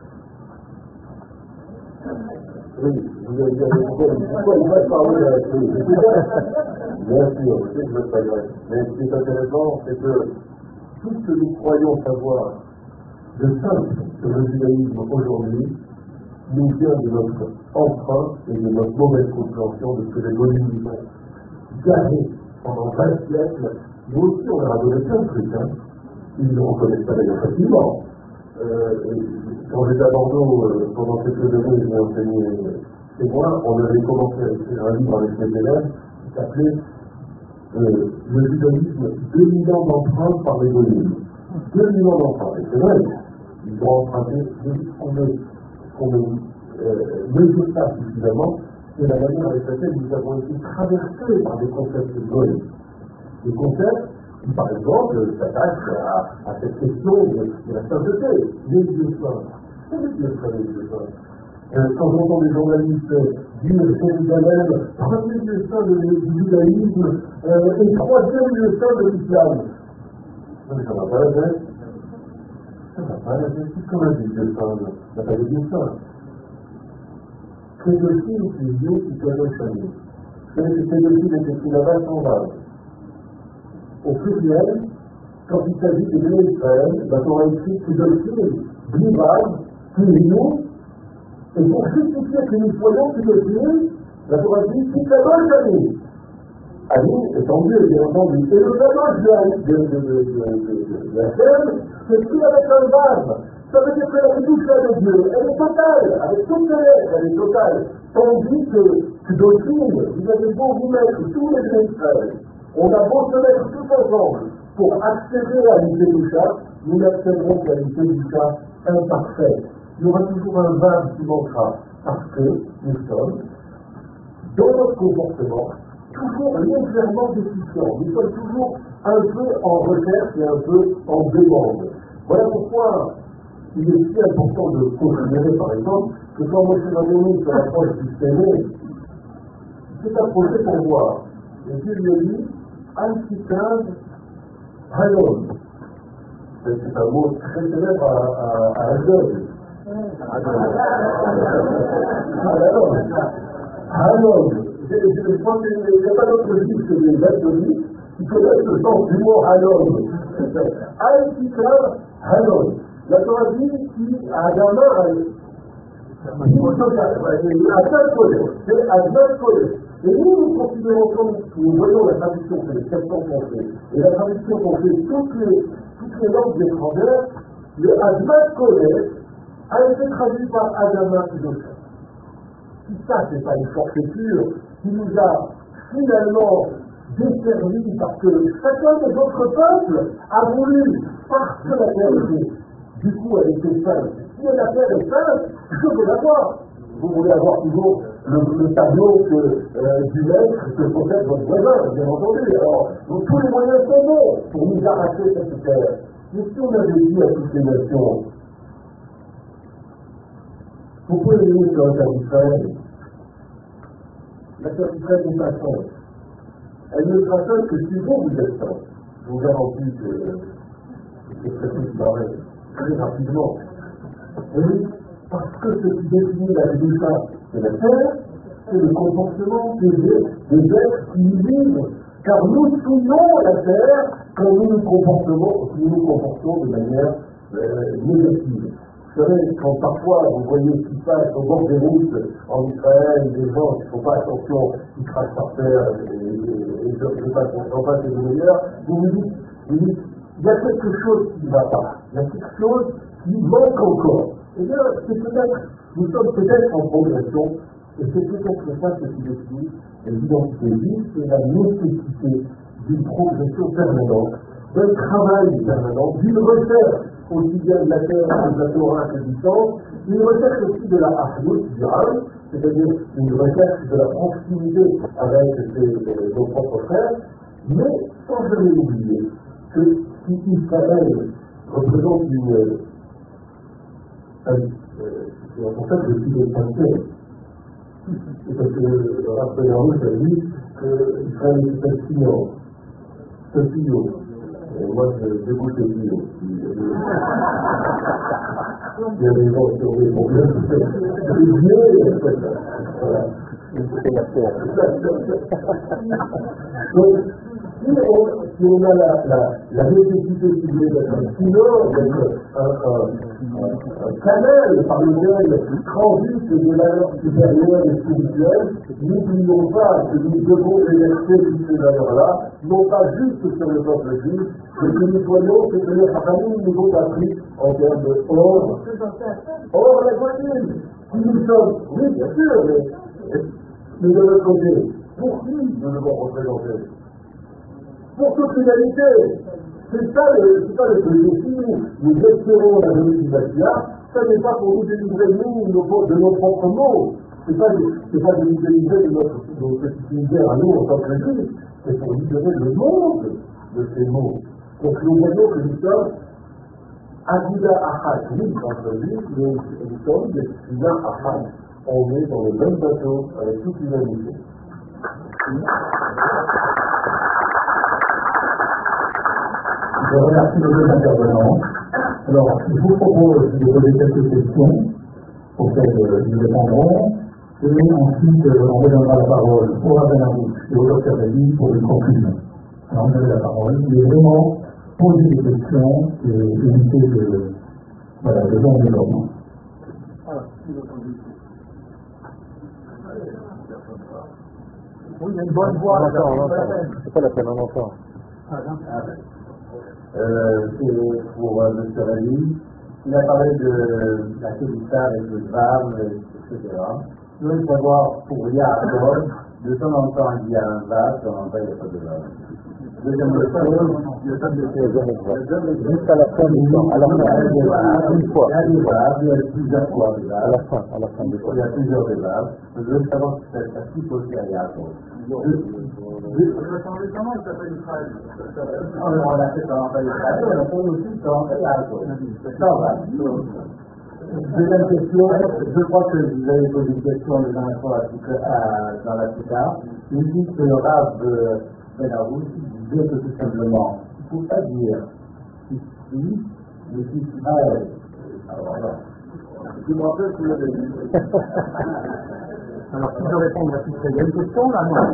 B: Oui, vous avez dit pourquoi il va parler avec lui. Bien sûr, je sais que je ne veux pas grec. Mais ce qui est intéressant, c'est que tout ce que nous croyons savoir de simple sur le judaïsme aujourd'hui nous vient de notre emprunt et de notre mauvaise compréhension de ce que les volumes nous ont gardé pendant vingt siècles. Nous aussi, on leur a donné plein de trucs. Hein. Ils ne reconnaissent pas d'ailleurs facilement. Euh, quand j'étais à Bordeaux, euh, pendant quelques années, j'ai enseigné chez moi, on avait commencé à écrire un livre avec mes élèves qui s'appelait euh, Le judaïsme, deux mille ans d'emprunt par les volumes. deux mille ans d'emprunt. Et c'est vrai, ils ont emprunté ce qu'on ne euh, mesure pas suffisamment, c'est la manière avec laquelle nous avons été traversés par des concepts symboliques. Des concepts qui, par exemple, s'attachent à, à cette question de, de la sainteté, les dieux saints. Qu'est-ce que les dieux saints? Euh, quand j'entends des journalistes dire Jérusalem, premier lieu saint du judaïsme euh, et troisième lieu saint de l'islam. Ça ne va pas la tête. Ça ne va pas la tête. Qu'est-ce qu'on a dit, Dieu saint? On n'a pas de Dieu saint. Pédophile, c'est Dieu qui connaît famille. Vous savez que pédophile est écrit là-bas sans base. Au pluriel, quand il s'agit de béné Israël, la Torah écrit pédophile, blivage, pluriel. Et pour justifier que nous soyons pédophiles, la Torah dit qui kadosh ami. Ami étant Dieu, bien entendu. Et le kadosh de, de, de, de, de, de la scène, c'est pris avec un vase. Ça veut dire que la bouche de Dieu, elle est totale, avec toutes les lettres, elle est totale. Tandis que pédophile, vous avez beau vous mettre tous les deux frères, on a beau se mettre tous ensemble pour accéder à l'unité du chat, nous n'accéderons qu'à l'unité du chat imparfaite. Il y aura toujours un vase qui manquera, parce que nous sommes, dans notre comportement, toujours légèrement déficients. Nous sommes toujours un peu en recherche et un peu en demande. Voilà pourquoi il est si important de considérer, par exemple, que quand M. Rabbeinu se rapproche du Séné, il s'est approché pour voir. Et Dieu lui a dit, Al-Kitab Hayom. C'est un mot très célèbre à, à, à Azov. Hayom. Je pense qu'il n'y a pas d'autre juif que des Anthony qui connaissent le sens du mot Hayom. Al-Kitab Hayom. La Torah dit qui a Adama à et nous, nous considérons comme nous voyons la traduction que les septembre ont fait, et la traduction qu'ont fait toutes les, toutes les langues étrangères, le Admat Kodesh a été traduit par Adama Kidosha. Si ça, c'est pas une forfaiture qui nous a finalement desservi parce que chacun des autres peuples a voulu, parce que la terre était, du coup, elle était sainte. Si la terre est sainte, je veux l'avoir. Vous voulez avoir toujours le, le tableau que, euh, du maître que possède votre voisin, bien entendu. Alors, donc, tous les moyens sont bons pour nous arracher cette terre. Mais si on avait dit à toutes les nations, vous pouvez venir sur la terre d'Israël, la terre d'Israël n'est pas sainte. Elle ne sera sainte que si vous, vous êtes sainte. Je vous garantis que c'est très tout qui paraît très rapidement. Et parce que ce qui définit la Kedusha de la terre, c'est le comportement des, des êtres qui y vivent. Car nous souillons la terre quand nous nous comportons, nous nous comportons de manière euh, négative. Vous savez, quand parfois vous voyez ce qui se passe au bord des routes en Israël, des gens qui ne font pas attention, qui crachent par terre, et je passe en face des meilleurs, vous vous dites, vous dites, il y a quelque chose qui ne va pas, il y a quelque chose qui manque encore. Eh bien, c'est peut-être, nous sommes peut-être en progression, et c'est peut-être ça ce qui définit l'identité vive, c'est la nécessité d'une progression permanente, d'un travail permanent, d'une recherche aussi bien de la terre que de la Torah que du sens, une recherche aussi de la Achnout, du Ram, c'est-à-dire une recherche de la proximité avec ses, nos propres frères, mais sans jamais oublier que si Israël représente une c'est pour ça que je suis des sincères. C'est parce que le rappel en rouge a dit qu'Israël est un sillon. C'est un sillon. Et moi, je débouche les sillons. Il y a des gens qui ont des problèmes. C'est bien, voilà. C'est la terre. Donc, si on, si on a la, la, la nécessité, si vous voulez, d'être un sillon, d'être un, un, un, un canal par lequel transite des valeurs supérieures et spirituelles, n'oublions pas que nous devons exercer toutes ces valeurs-là, non pas juste sur le peuple juif, mais que nous soyons ce que les Haramim nous ont appris en termes de or. Or, la voiture, qui nous sommes, oui, bien sûr, mais, mais de notre côté, pour qui nous devons représenter? Pour toute l'humanité. C'est ça le, c'est ça le truc. Si nous, nous espérons la venue du Messie, Ça n'est pas pour nous délivrer, nous, de nos propres mots. Ce n'est pas, pas de nous délivrer de notre, de notre petit univers à nous en tant que juifs. C'est pour libérer le monde de ces mots. Donc nous voyons que nous sommes Aguda Ahad, oui, entre lui, mais nous sommes des Sina Ahad. On est dans le même bateau avec toute l'humanité.
A: Je remercie les deux intervenants. Alors, je vous propose de poser quelques questions auxquelles nous répondrons. Et ensuite, on redonnera la parole au rabbin Arouche et au docteur David pour une conclusion. Alors, vous avez la parole. Mais vraiment, poser des questions et éviter de, voilà, de long développement.
B: Oui, il y a une bonne voix.
C: C'est pas la peine, on entend.
B: Euh, c'est pour euh, M. Rémy. Il a parlé de la Kédissa avec le Vav, et cetera. Je voudrais savoir, pour Yaakov, de temps en temps il y a un Vav, de temps en temps il n'y a pas de Vav. Deuxième chose,
C: Juste à la fin du temps, à la fin, une fois.
B: Il y a des Vav, il y a plusieurs fois des Vav.
C: À la fin, à la fin du temps.
B: Il y a plusieurs des Vav. Je voudrais savoir si ça s'applique aussi à Yaakov. On a changé comment il s'appelle Israël? On a fait ça en fait Israël, on a fait aussi ça en fait Yaakov. Ça va. Deuxième question, je crois que vous avez posé une question les dernières fois dans la Sika. Il dit que le Rav Ben Arouche disait que tout simplement, il ne faut pas dire ici, mais Israël. Alors là, tu me rappelles ce que vous avez dit.
A: Alors, si je réponds à cette deuxième question, là, non.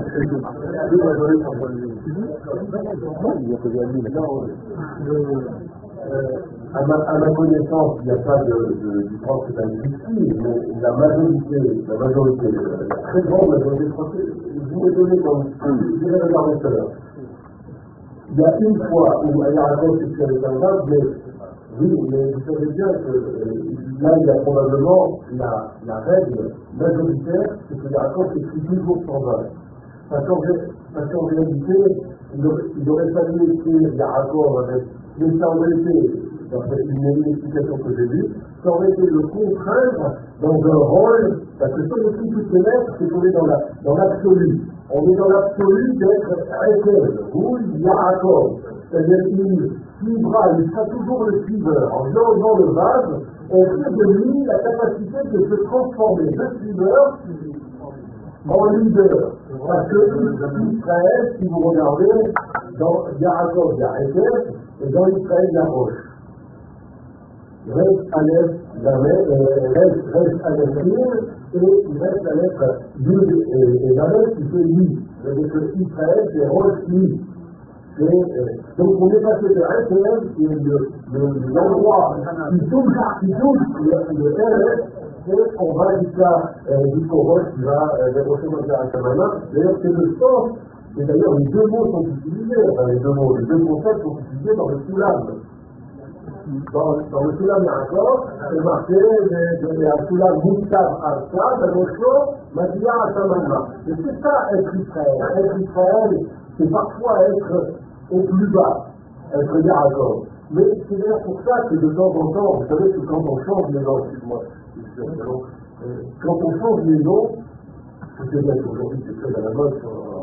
B: À ma, à ma connaissance, il n'y a pas de, de différence ici, mais la majorité, la majorité, la très grande majorité française, je vous ai donné comme, je vais regarder tout à l'heure. Il y a une fois où elle raconte que c'est avec un Vav, mais oui, mais vous savez bien que euh, là, il y a probablement la, la règle majoritaire, c'est que Yaakov écrit toujours sans Vav. Parce qu'en réalité, il aurait, il aurait fallu écrire Yaakov avec, mais ça aurait été, d'après une explication que j'ai vue, ça aurait été le contraire dans un rôle, parce que si on écrit toutes les lettres, c'est qu'on est dans, la, dans l'absolu. On est dans l'absolu d'être Ekel, ou Yaakov. C'est-à-dire qu'il suivra, il sera toujours le suiveur. En changeant le vase, on fait de lui la capacité de se transformer de suiveur en leader. Parce que Israël, si vous regardez, dans Yaakov, il y a Ekel, et dans Israël, il y a Roche. Reste Aleph, reste Aleph et il reste la lettre Yud et Aleph qui fait Li. C'est-à-dire que Israël, c'est Roche Li. Donc on est passé de Ekel, qui est l'endroit qui touche, qui touche le R F, et on va jusqu'au Roche qui va dérocher dans le Kamana. D'ailleurs, c'est le sens, et d'ailleurs les deux mots sont utilisés, enfin les deux mots, les deux concepts sont utilisés dans le Soulam. Dans, dans le Soulam Yaakov, c'est marqué le Soulam Moustav Al-Sad, à l'autre, Madia Atamana. Et c'est ça être Israël. Être Israël, c'est parfois être au plus bas, être Yaakov. Mais c'est d'ailleurs pour ça que de temps en temps, vous savez que quand on change les noms, excuse-moi, quand on change les noms, c'est bien qu'aujourd'hui c'est très à la mode,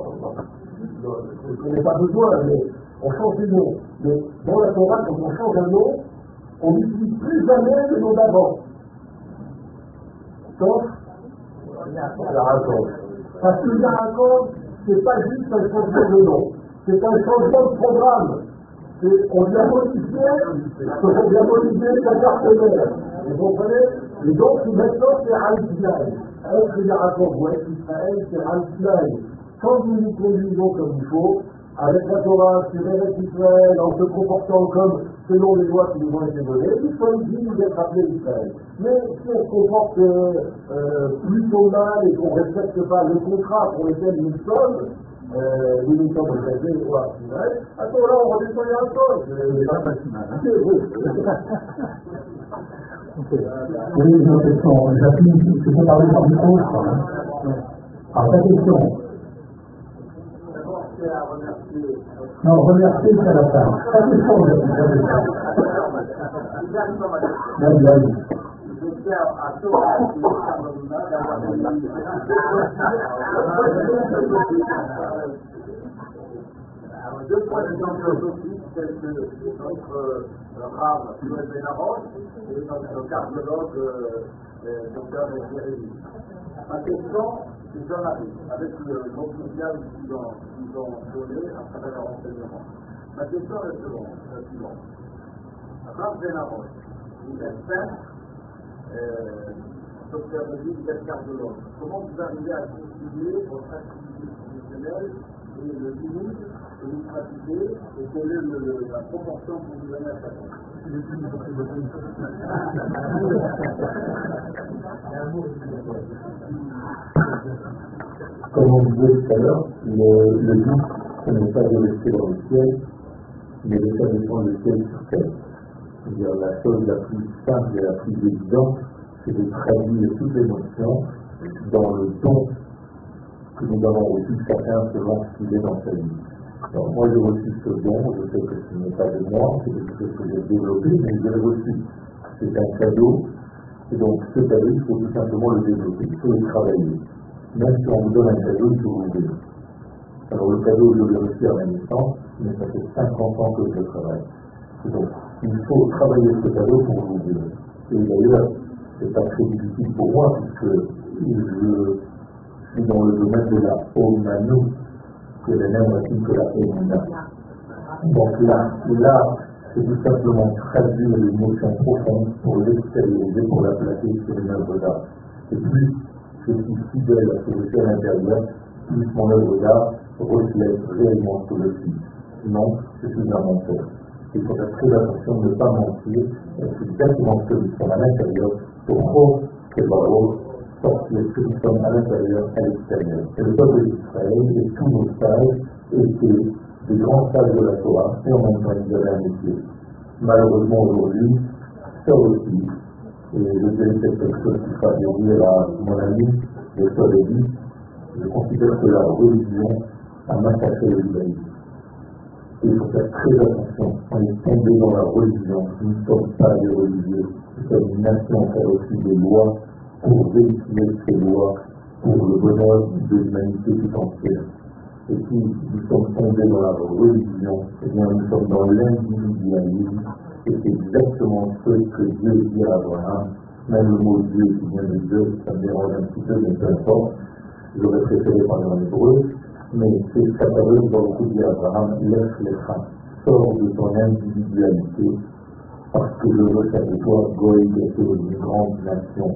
B: on n'a pas besoin, mais on change les noms. Mais dans la Torah, quand on change un nom, on n'utilise plus jamais le nom d'avant. Sauf Yaakov. Parce que Yaakov, c'est pas juste un changement de nom, c'est un changement de programme. On vient modifier, on vient modifier sa partenaire. Vous comprenez? Et donc maintenant c'est Al-Sinai. Être Yaakov ou être Israël, c'est Al-Sinai. Quand nous nous conduisons comme il faut, avec la Torah, sur Eretz Israël, en se comportant comme selon les lois qui nous ont été données, nous sommes dignes d'être appelés Israël. Mais si on se comporte euh, plutôt mal et qu'on ne respecte pas le contrat pour lequel nous sommes, euh, nous nous sommes réservés au Israël, à ce moment-là, on redescend à un sol. C'est pas facile.
A: Oui, une autre question. J'appuie, je peux parler par micro, je crois. Alors, ta question. Non, remercier, c'est à la fin. Ta question, j'appuie. Vas-y, vas-y.
D: Alors, deux points de vue philosophiques tels que notre rave Joël Benaroche et notre cardiologue euh, docteur Jérémy. Ma question, c'est j'en arrive, avec le groupe social qu'ils ont, qu'ils ont donné à travers leur renseignement. Ma question est la suivante. Rave Benaroche, il est peintre, euh, docteur Jérémy, il est cardiologue. Comment vous arrivez à concilier votre activité professionnelle et le limite que vous pratiquez et quelle est le, la proportion que vous donnez à chacun?
B: Comme on disait tout à l'heure, le, le but, ce n'est pas de rester dans le ciel, mais de faire descendre le ciel sur terre. C'est-à-dire la chose la plus simple et la plus évidente, c'est de traduire toute l'émotion dans le don que nous avons reçu chacun selon ce qu'il est dans sa vie. Alors moi j'ai reçu ce don, je sais que ce n'est pas de moi, c'est quelque chose que j'ai développé, mais je l'ai reçu. C'est un cadeau, et donc ce cadeau, il faut tout simplement le développer, il faut le travailler. Même si on vous donne un cadeau, il faut l'ouvrir. Alors le cadeau, je l'ai reçu à ma naissance, mais ça fait cinquante ans que je le travaille. Et donc, il faut travailler ce cadeau pour l'ouvrir. Et d'ailleurs, c'est pas très difficile pour moi, puisque je suis dans le domaine de la Omanu, qui est la même racine que la Emuna. Donc là, là, c'est tout simplement traduire l'émotion profonde pour l'extérioriser, pour la placer sur une œuvre d'art. Et plus je suis fidèle à ce que je fais à l'intérieur, plus mon œuvre d'art reflète réellement ce que je suis. Sinon, je suis un menteur. Il faut faire très attention de ne pas mentir, c'est exactement ce que nous sommes à l'intérieur, pour que l'on sortir ce que nous sommes à l'intérieur, à l'extérieur. Et le peuple d'Israël et tous nos sages étaient des grands sages de la Torah, et en même temps ils avaient un métier. Malheureusement aujourd'hui, ça aussi, et je dirais que c'est quelque chose qui fera dire à mon ami, le Soleil, je considère que la religion a massacré le judaïsme. Il faut faire très attention, on est tombé dans la religion, nous ne sommes pas des religieux, nous sommes une nation qui a reçu des lois pour vérifier ces lois pour le bonheur de l'humanité tout entière. Et si nous sommes tombés dans la religion, eh bien nous sommes dans l'individualisme, et c'est exactement ce que Dieu dit à Abraham. Même le mot Dieu qui vient de Dieu, ça me dérange un petit peu, mais peu importe, j'aurais préféré parler en hébreu, mais c'est ce qu'Abraham va beaucoup dire à Abraham, laisse les freins, sors de ton individualité, parce que je veux faire de toi, Goï, qui est une grande nation.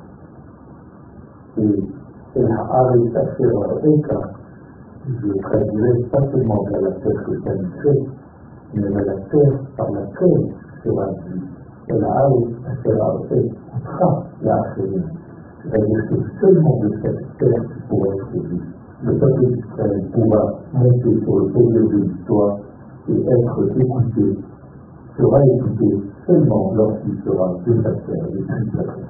B: Et elle a arrêté à faire un je traduirais pas seulement vers la terre que ça nous fait, mais vers la terre par laquelle sera vue. Elle a arrêté à faire un la Achérim. C'est-à-dire que seulement de cette terre qui pourra être vue. Le peuple d'Israël pourra monter sur le podium de l'histoire et être écouté, sera écouté seulement lorsqu'il sera de sa terre, de toute sa terre.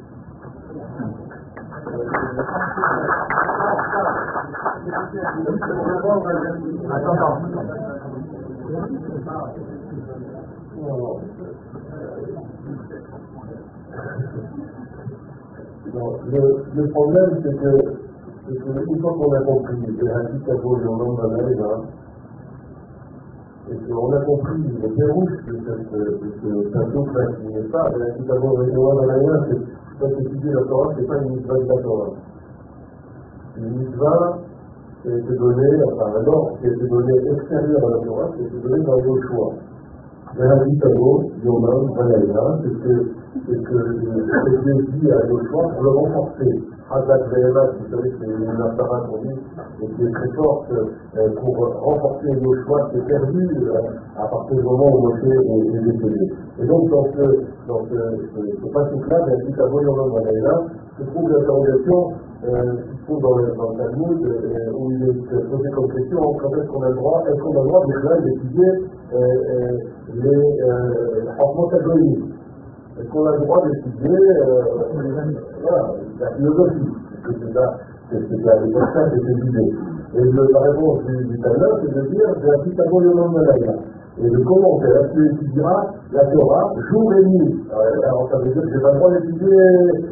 E: Non, le, le problème, c'est que, c'est que une fois qu'on a compris, et ainsi qu'à vos journaux dans la là, et qu'on a compris le dérouche de ce tableau qui n'est pas, et ainsi qu'à vos journaux dans la là, c'est quand étudier la Torah, c'est pas une mitzvah de la Torah. Une mitzvah qui a été donnée, enfin un ordre qui a été donné extérieur à la Torah, qui a été donné dans le choix. Mais la Vitalo, Yomam, Valéa, c'est que c'est que Dieu dit à Yoshua pour le renforcer. Hazak Ve'emat, vous savez que c'est une apparat qu'on dit, et qui est très forte euh, pour renforcer Yoshua qui est perdu euh, à partir du moment où Moshe est, est décédé. Et donc dans ce, dans ce, ce, ce passage-là, la Vitalo, Yomam, Valéa, se trouve l'interrogation euh, qui se trouve dans le, dans le Talmud, euh, où il est posé comme question quand est-ce qu'on a le droit, est-ce qu'on a le droit déjà d'étudier euh, euh, les Chormot Agoïs. Est-ce qu'on a le droit d'étudier euh, voilà, la philosophie? C'est ça, c'est ça, c'est ça, c'est l'idée. Et le, la réponse du, du Talmud, c'est de dire, j'ai un petit tableau de nom de l'aïa. Et le commentaire, tu étudieras la Torah jour et nuit. Alors ça veut dire que j'ai pas le droit d'étudier.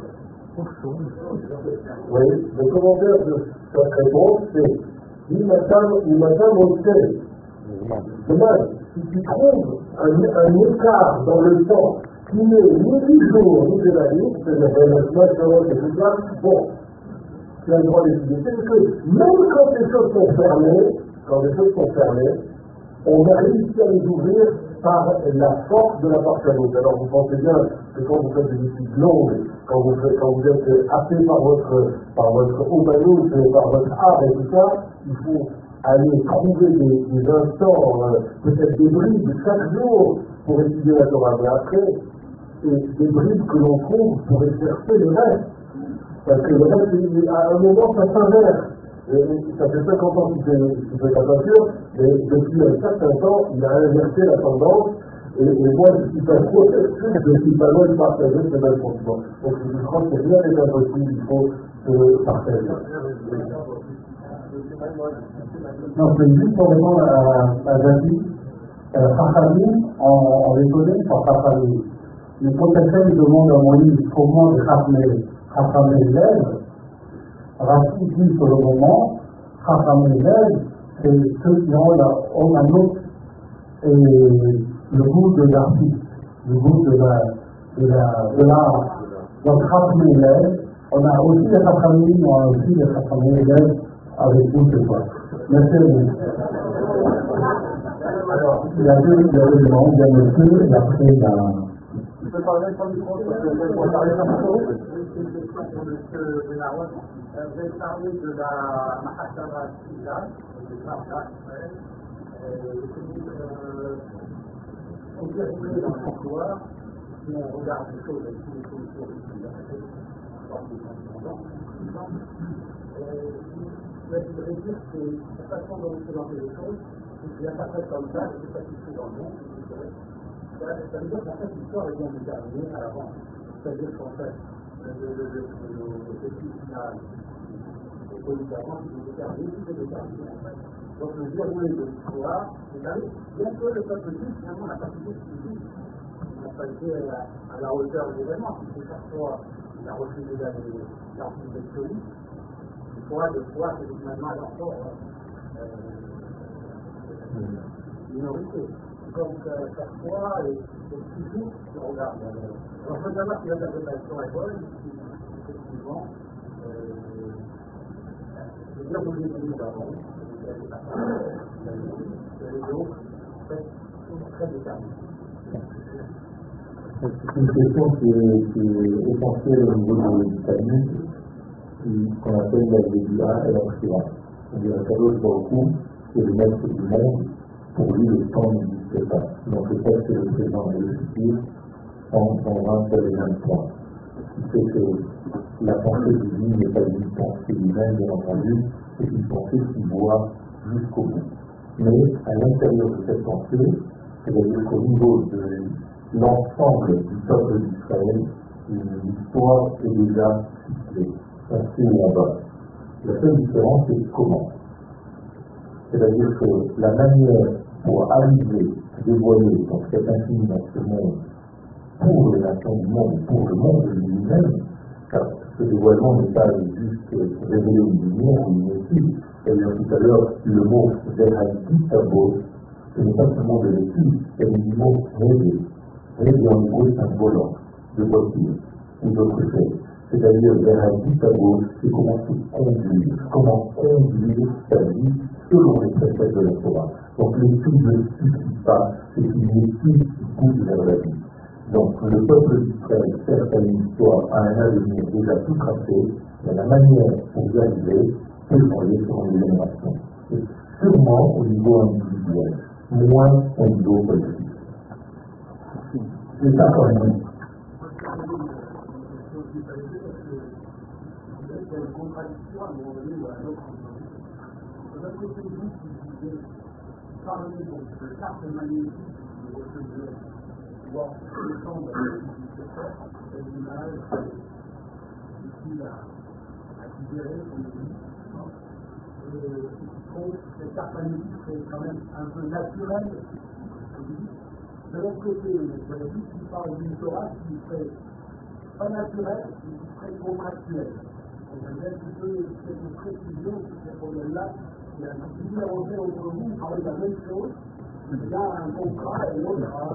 E: Oui, le commentaire de cette réponse, c'est il matin au ciel. Demain, si tu trouves un, un écart dans le temps qui n'est ni du jour ni de la nuit, c'est-à-dire que et tout ça, bon, tu as le droit d'étudier. C'est que même quand les choses sont fermées, quand les choses sont fermées, on a réussi à les ouvrir par la force de la parcaloute. Alors vous pensez bien que quand vous faites des études longues, quand vous, faites, quand vous êtes happé par votre, par votre obanout, par votre art et tout ça, il faut aller trouver des, des instants, euh, peut-être des bribes chaque jour pour étudier la Torah. Mais après, c'est des bribes que l'on trouve pour exercer le reste. Parce que le reste, à un moment, ça s'inverse. Ça fait cinquante ans qu'il fait, fait la peinture, mais depuis un certain temps, il a inversé la tendance, et, et moi, je ne suis pas trop, je suis pas loin de partager ce même sentiment. Donc, je crois que rien n'est impossible, il faut se partager.
A: Non, c'est juste pour répondre à, à Jackie. Euh, Chachamim, on, on les connaît par Chachamim. Mais quand quelqu'un me demande à mon livre comment Chachamim lève, Rachid dit pour le moment, Chachamim lève, c'est ceux qui ont la Omanout et le goût de l'artiste, le goût de la, de la, de l'art. Donc Chachamim lève, on a aussi les Chachamim, on a aussi les Chachamim lève avec nous ce soir. Merci à vous. Alors, il y a deux éléments, il y a monsieur et après il y a...
D: Je peux parler comme du compte, parce que je vais parler comme ça. C'est une question pour M. Benahouad. Vous avez parlé de la Mahashara Silla, de Marja Israël. On peut retrouver dans l'histoire, si on regarde les choses avec tous les solutions qui sont je voudrais dire que la façon dont vous présentez les choses, c'est qu'il n'y a pas fait comme ça, c'est pas tout dans le monde. Ça veut dire qu'en fait, l'histoire est bien déterminée à l'avance. C'est-à-dire qu'en fait, l'objectif final, le politique avant, c'est déterminé, tout est déterminé en fait. Donc le déroulé de l'histoire, c'est allé, bien que le peuple juif, finalement, n'a pas toujours suivi. Il n'a pas été à la hauteur des événements, puisque chaque fois, il a refusé d'aller l'article de Soli. Fois de fois, c'est finalement encore euh, minorité. Donc, euh, chaque fois, et toujours, si on regarde. Euh, on peut savoir si l'interprétation est bonne, si effectivement, euh, c'est bien que vous l'avez dit avant, les autres, sont très déterminés.
B: C'est une question qui est, qui est essentielle au niveau du Talmud, qu'on appelle la Védia et la Khira. C'est-à-dire qu'Akadosh Baruch Hu, c'est le maître du monde, pour lui le temps n'existe pas. Donc le texte est le présent et le futur dans un seul et même point. Ce qui fait que la pensée divine n'est pas une pensée humaine, bien entendu, c'est une pensée qui voit jusqu'au bout. Mais à l'intérieur de cette pensée, c'est-à-dire qu'au niveau de l'ensemble du peuple d'Israël, l'histoire est déjà fixée. On sait là-bas. La seule différence, c'est comment. C'est-à-dire que la manière pour arriver à dévoiler donc cet infini dans ce monde pour les nations du monde, pour le monde lui-même, car ce dévoilement n'est pas juste révéler une lumière ou une étude. C'est-à-dire tout à l'heure, le mot Verhaïti-Tabot, ce n'est pas seulement de l'étude, c'est le mot rêver. Rêver en hébreu, c'est un volant de voiture ou d'autres choses. C'est-à-dire vers un but à gauche, c'est comment se conduire, comment conduire sa vie selon les préceptes de la Torah. Donc l'étude ne suffit pas, c'est une étude qui pousse vers la vie. Donc le peuple d'Israël, certes, a une histoire, a un avenir déjà tout tracé, mais la manière pour y arriver peut changer selon les générations. Et sûrement au niveau individuel, moins au niveau politique. C'est ça quand même.
D: Il y a une contradiction à un moment donné ou à un autre endroit. D'un côté, vous qui disiez, parlez donc de carte magnétique de votre Dieu, voir le champ de la cette image, difficile à digérer, comme on dit. Et ce qui trouve, cette carte magnétique, c'est quand même un peu naturel
F: De l'autre côté, j'avais dit qu'il parle d'une Torah qui serait pas naturelle, mais qui serait contractuelle. On a un petit peu cette précision sur ce problème-là. Il y a un petit numéroté entre vous, vous parlez de la même chose. Il y a un contrat et l'autre a.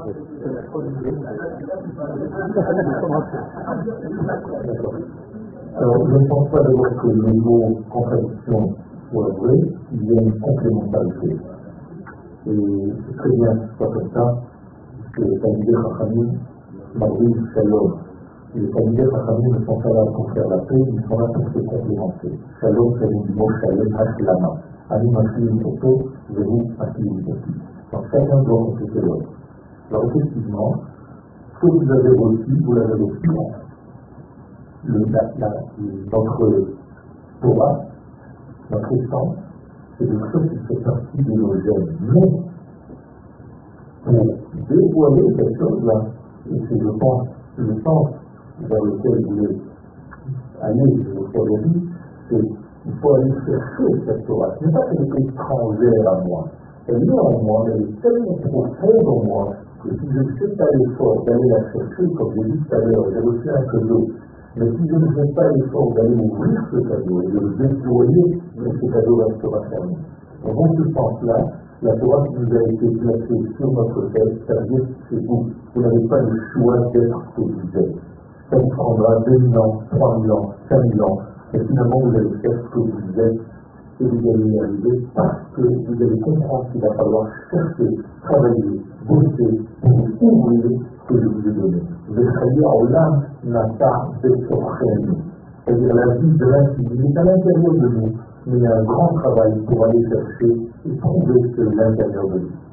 B: Alors, je ne pense pas d'abord que les mots contradiction soient vrais, il y a une complémentarité. Et c'est très bien que ce soit comme ça, que les Talmidei Chachamim marquent Shalom. Les Talmidei Chachamim ne sont pas là pour faire la paix, ils sont là pour se complémenter. Shalom, c'est le mot Shalom, Hashlama. Ani Mashlim Oto, Veru Mashlim Oto. Donc chacun doit compléter l'autre. Alors effectivement, ce que vous avez reçu, vous l'avez reçu en le, la, la, notre Torah, notre essence, c'est de choses qui fait partie de nos gènes. Mais, pour dévoiler cette chose-là, et c'est, je pense, le sens vers lequel vous voulez aller, je vous l'ai dit, c'est qu'il faut aller chercher cette Torah. Ce n'est pas qu'elle est étrangère à moi. Elle est en moi, elle est tellement profonde en moi, que si je ne fais pas l'effort d'aller la chercher, comme j'ai dit tout à l'heure, j'ai reçu un cadeau. Mais si je ne fais pas l'effort d'aller ouvrir ce cadeau et de le déployer, ce cadeau restera fermé. Donc, dans ce sens-là, la Torah qui nous a été placée sur notre tête, c'est-à-dire c'est vous. Vous n'avez pas le choix d'être ce que vous êtes. Ça vous prendra deux mille ans, trois mille ans, cinq mille ans, mais finalement vous allez faire ce que vous êtes et vous allez y arriver parce que vous allez comprendre qu'il va falloir chercher, travailler, bosser pour vous ouvrir ce que je vous ai donné. Vechayaolam nata besorchem. C'est-à-dire la vie de l'infini est à l'intérieur de nous, mais il y a un grand travail pour aller chercher et trouver ce que l'intérieur de nous.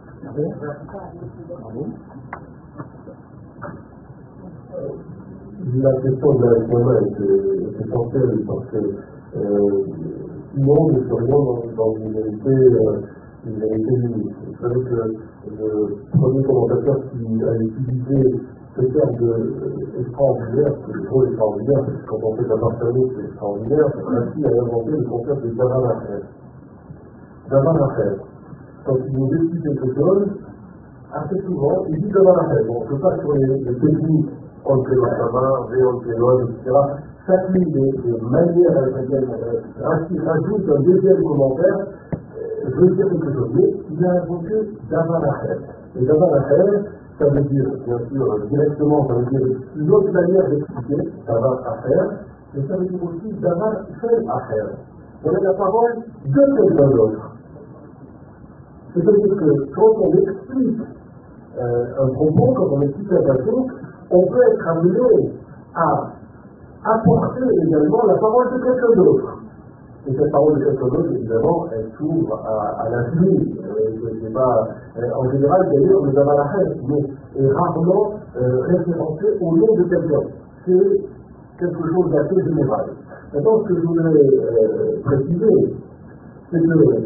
B: La question de la réforme est essentielle parce que euh, sinon nous serions dans, dans une vérité, euh, une vérité unique. Vous savez que le premier commentateur qui a utilisé ce terme de euh, extraordinaire, parce que le mot extraordinaire, parce que quand on fait de la marche à l'eau, c'est extraordinaire, ainsi a inventé le concept de Davar Acher. Davar Acher. Quand il nous explique quelque chose, assez souvent, il dit Davar Acher. Bon, on ne peut pas sur les, les techniques, on fait la main, on fait l'homme, et cetera. Chaque ligne de, de manière à laquelle euh, rajoute un deuxième commentaire, euh, veut dire quelque chose. Mais il a invoqué Davar Acher. Et Davar Acher, ça veut dire, bien sûr, directement, ça veut dire une autre manière d'expliquer Davar Acher, mais ça veut dire aussi Davar Shel Acher. On a la parole de quelqu'un d'autre. C'est-à-dire que quand on explique euh, un propos, quand on explique un bateau, on peut être amené à apporter également la parole de quelqu'un d'autre. Et cette parole de quelqu'un d'autre, évidemment, elle s'ouvre à, à l'infini. Euh, pas, euh, en général, d'ailleurs, le Davar Acher est rarement euh, référencé au nom de quelqu'un. C'est quelque chose d'assez général. Maintenant, ce que je voudrais euh, préciser, c'est que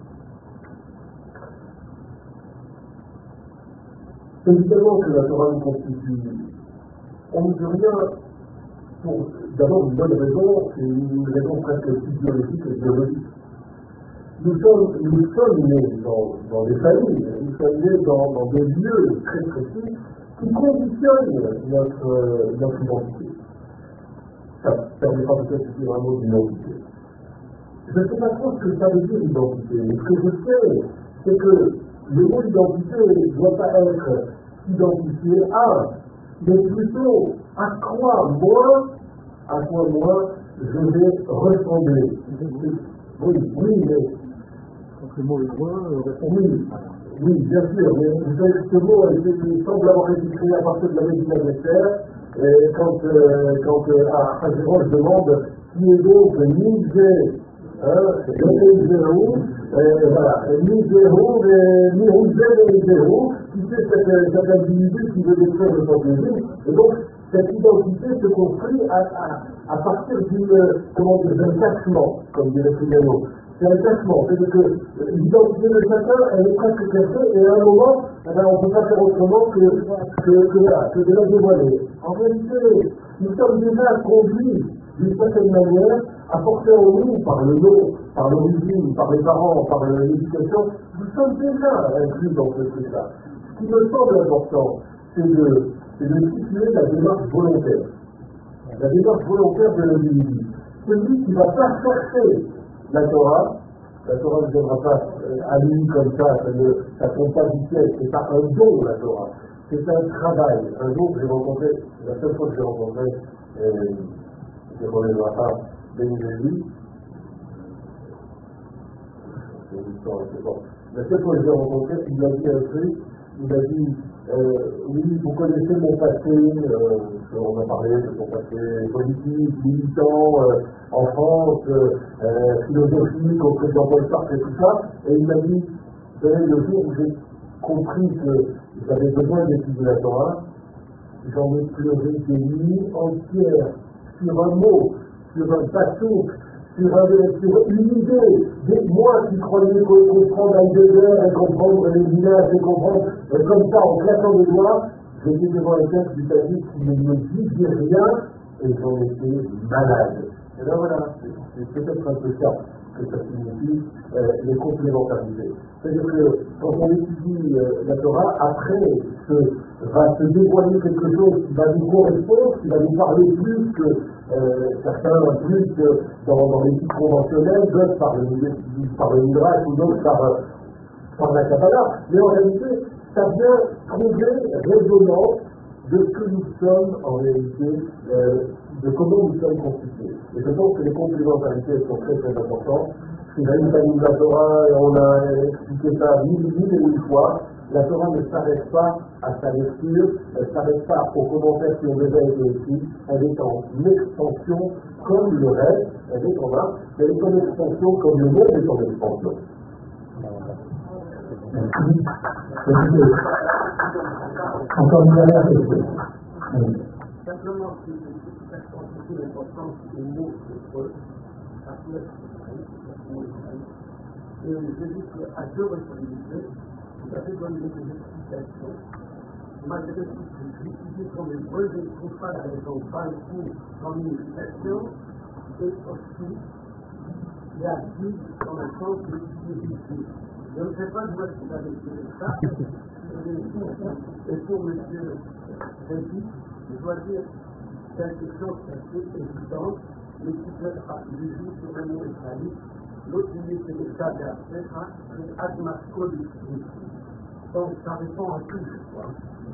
B: évidemment que la Torah nous constitue, on ne peut rien pour d'abord une bonne raison, c'est une raison presque physiologique et biologique. Nous sommes, nous sommes nés dans, dans des familles, nous sommes nés dans, dans des lieux très précis qui conditionnent notre, notre identité. Ça ne permet pas peut-être de dire un mot d'identité. Je ne sais pas trop ce que ça veut dire identité, mais ce que je sais, c'est que le mot identité ne doit pas être identifié à, mais plutôt à quoi moi, à quoi moi je vais ressembler. Oui, oui, mais.
C: Donc le mot hébreu,
B: oui, oui, bien sûr, mais vous savez, ce mot il semble avoir été créé à partir de la médecine d'Esther, et quand, euh, quand euh, à Hachérosh demande qui est donc Nizé, hein, Nizéhou, voilà, Nizéhou, Nizé et Nizéhou, qui fait cet, cet individu qui veut détruire le peuple juif, et donc cette identité se construit à, à, à partir d'une, comment dire, d'un cachement, comme dirait Figaro. C'est un cachement, c'est-à-dire que l'identité de chacun, elle est presque cachée, et à un moment, eh bien, on ne peut pas faire autrement que, que, que, voilà, que de la dévoiler. En réalité, nous sommes déjà conduits, d'une certaine manière, à porter en nous, par le nom, par l'origine, par les parents, par l'éducation, nous sommes déjà inclus dans ce truc-là.
E: Ce qui me semble important, c'est de, c'est de situer la démarche volontaire. La démarche volontaire de l'individu. Celui qui ne va pas chercher la Torah, la Torah ne viendra pas euh, à lui comme ça, ça ne ça tombe pas du ciel, c'est pas un don la Torah, c'est un travail. Un jour j'ai rencontré, la seule fois que j'ai rencontré, euh, je ne reviendrai pas, Béni Lévy, c'est une histoire assez forte. La seule fois que j'ai rencontré, il m'a dit un truc, il m'a dit, euh, oui, vous connaissez mon passé, euh, on a parlé de son passé politique, militant, euh, en France, euh, philosophique, auprès de Jean-Paul Sartre et tout ça, et il m'a dit, vous savez, le jour où j'ai compris que j'avais besoin d'étudier la Torah, j'en ai pleuré des nuits entières sur un mot, sur un passouk, sur, un, sur une idée. Des, moi qui croyais comprendre Heidegger et comprendre les villages et comprendre et comme ça en claquant des doigts, j'étais devant un texte du Talmud qui ne me disait rien et j'en étais malade. Et là voilà, c'est peut-être un peu ça que ça signifie euh, les complémentarités. C'est-à-dire que quand on étudie euh, la Torah, après se, va se dévoiler quelque chose qui va nous correspondre, qui va nous parler plus que euh, certains plus que dans, dans l'éthique conventionnelle, d'autres par le, par le Midrash ou d'autres par, euh, par la Kabbalah. Mais en réalité, ça vient trouver résonance de ce que nous sommes en réalité, euh, de comment nous sommes constitués. Et je pense que les complémentarités sont très très importantes. Si la famille de la Torah, et on a expliqué ça mille, mille et mille fois, la Torah ne s'arrête pas à sa lecture, elle ne s'arrête pas aux commentaires qui ont déjà été écrits, elle est en expansion comme le reste, elle est en marche, elle est en expansion comme le monde est en expansion.
A: Encore une dernière question.
F: Simplement, c'est l'importance des mots de et je dis qu'à deux reprises, vous avez donné des explications, malgré tout ce que j'utilise comme une bonne coupable avec un fan pour communication, et aussi il a dit dans le sens de l'utilité. Je ne sais pas d'où est-ce que vous avez tiré ça, et pour M. Répi, je dois dire quelque chose d'assez évident, mais qui peut être jugé sur un mot islamique. L'autre dit que c'est le cas de la Pétra, c'est Admas Kodik. Donc ça répond à tout, je crois.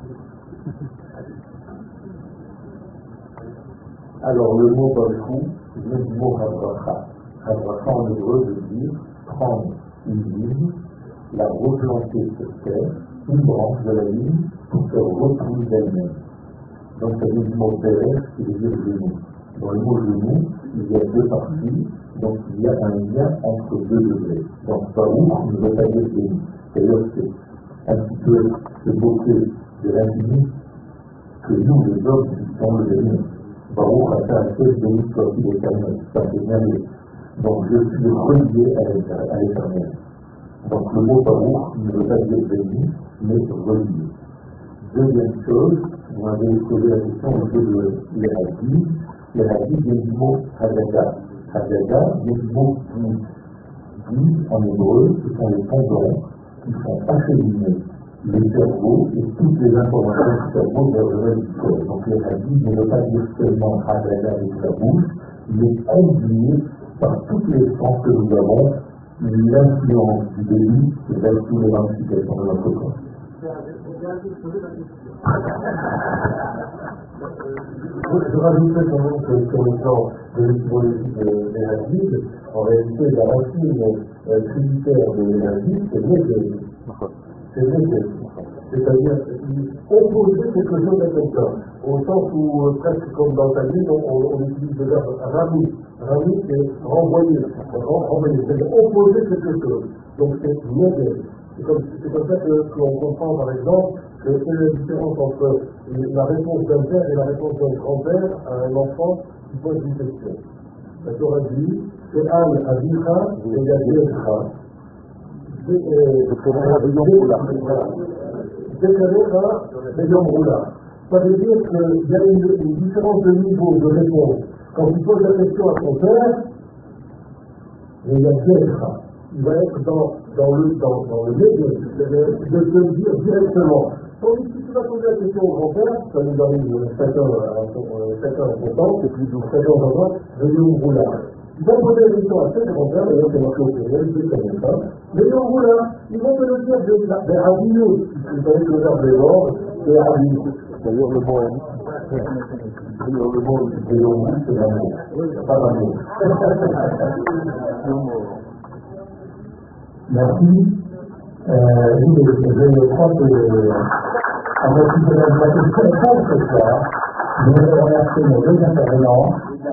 B: Alors le mot Balchou vient du mot Habracha. Habracha en hébreu veut dire prendre une ligne, la replanter sur terre, une branche de la ligne pour se retrouver d'elle-même. Donc ça vient du mot Beres qui veut dire genou. Dans le mot genou, il y a deux parties, donc il y a un lien entre deux degrés. Donc Baruch ne veut pas dire genou. C'est-à-dire que c'est un petit peu se moquer de l'infini que nous, les hommes, sont le génie. Baruch a fait un seul béni soit il éternel. Ça c'est bien dit. Donc je suis relié à l'éternel. Donc le mot Baruch ne veut pas dire béni, mais relié. Deuxième chose, vous m'avez posé la question au jeu de les hadiths. Les hadiths viennent du mot Haggadah. Haggadah vient du mot Guide. Guide en hébreu, ce sont les tendons qui font acheminer le cerveau et toutes les informations du cerveau vers le reste du corps. Donc les hadiths ne veut pas dire seulement Haggadah avec la bouche, mais combiné par toutes les sens que nous avons, l'influence du début vers toutes les ramifications de notre corps.
E: Je rajouterais quand même que sur le plan de l'étymologie de l'énergie, en réalité, la racine euh, tributaire de l'énergie, c'est vrai c'est vrai c'est-à-dire opposer quelque chose à quelqu'un, au sens où, euh, presque comme dans ta vie, on, on, on utilise le verbe rami. Rami, c'est renvoyer, renvoyer, c'est-à-dire opposer quelque chose. Donc c'est négatif. C'est comme, c'est comme ça que, qu'on comprend, par exemple, que c'est la différence entre la réponse d'un père et la réponse d'un grand-père à un enfant qui pose une question. La Torah dit, c'est Al Avicha et Yadiecha. Dekarecha et Yomroula. Ça veut dire qu'il y a une, une différence de niveau de réponse. Quand tu poses la question à ton père, il y a Yadiecha. il va être dans, dans le, dans, dans le négatif, de se le dire directement. Tandis que si tu vas poser la question au grand-père, ça nous arrive chacun à son temps, c'est plus doux, chacun en temps, Léon Roulard. Ils vont poser la question à chaque grand-père, d'ailleurs c'est marqué au pluriel, je ne connais pas. Léon Roulard, ils vont te le dire de Rabinous, vous savez que le verbe est mort, c'est Rabinous. D'ailleurs le mot est D'ailleurs le mot de Léon, c'est l'amour, pas l'amour.
A: Merci. Euh, je crois que on a pu de la question cette fois. Je voudrais remercier nos deux intervenants.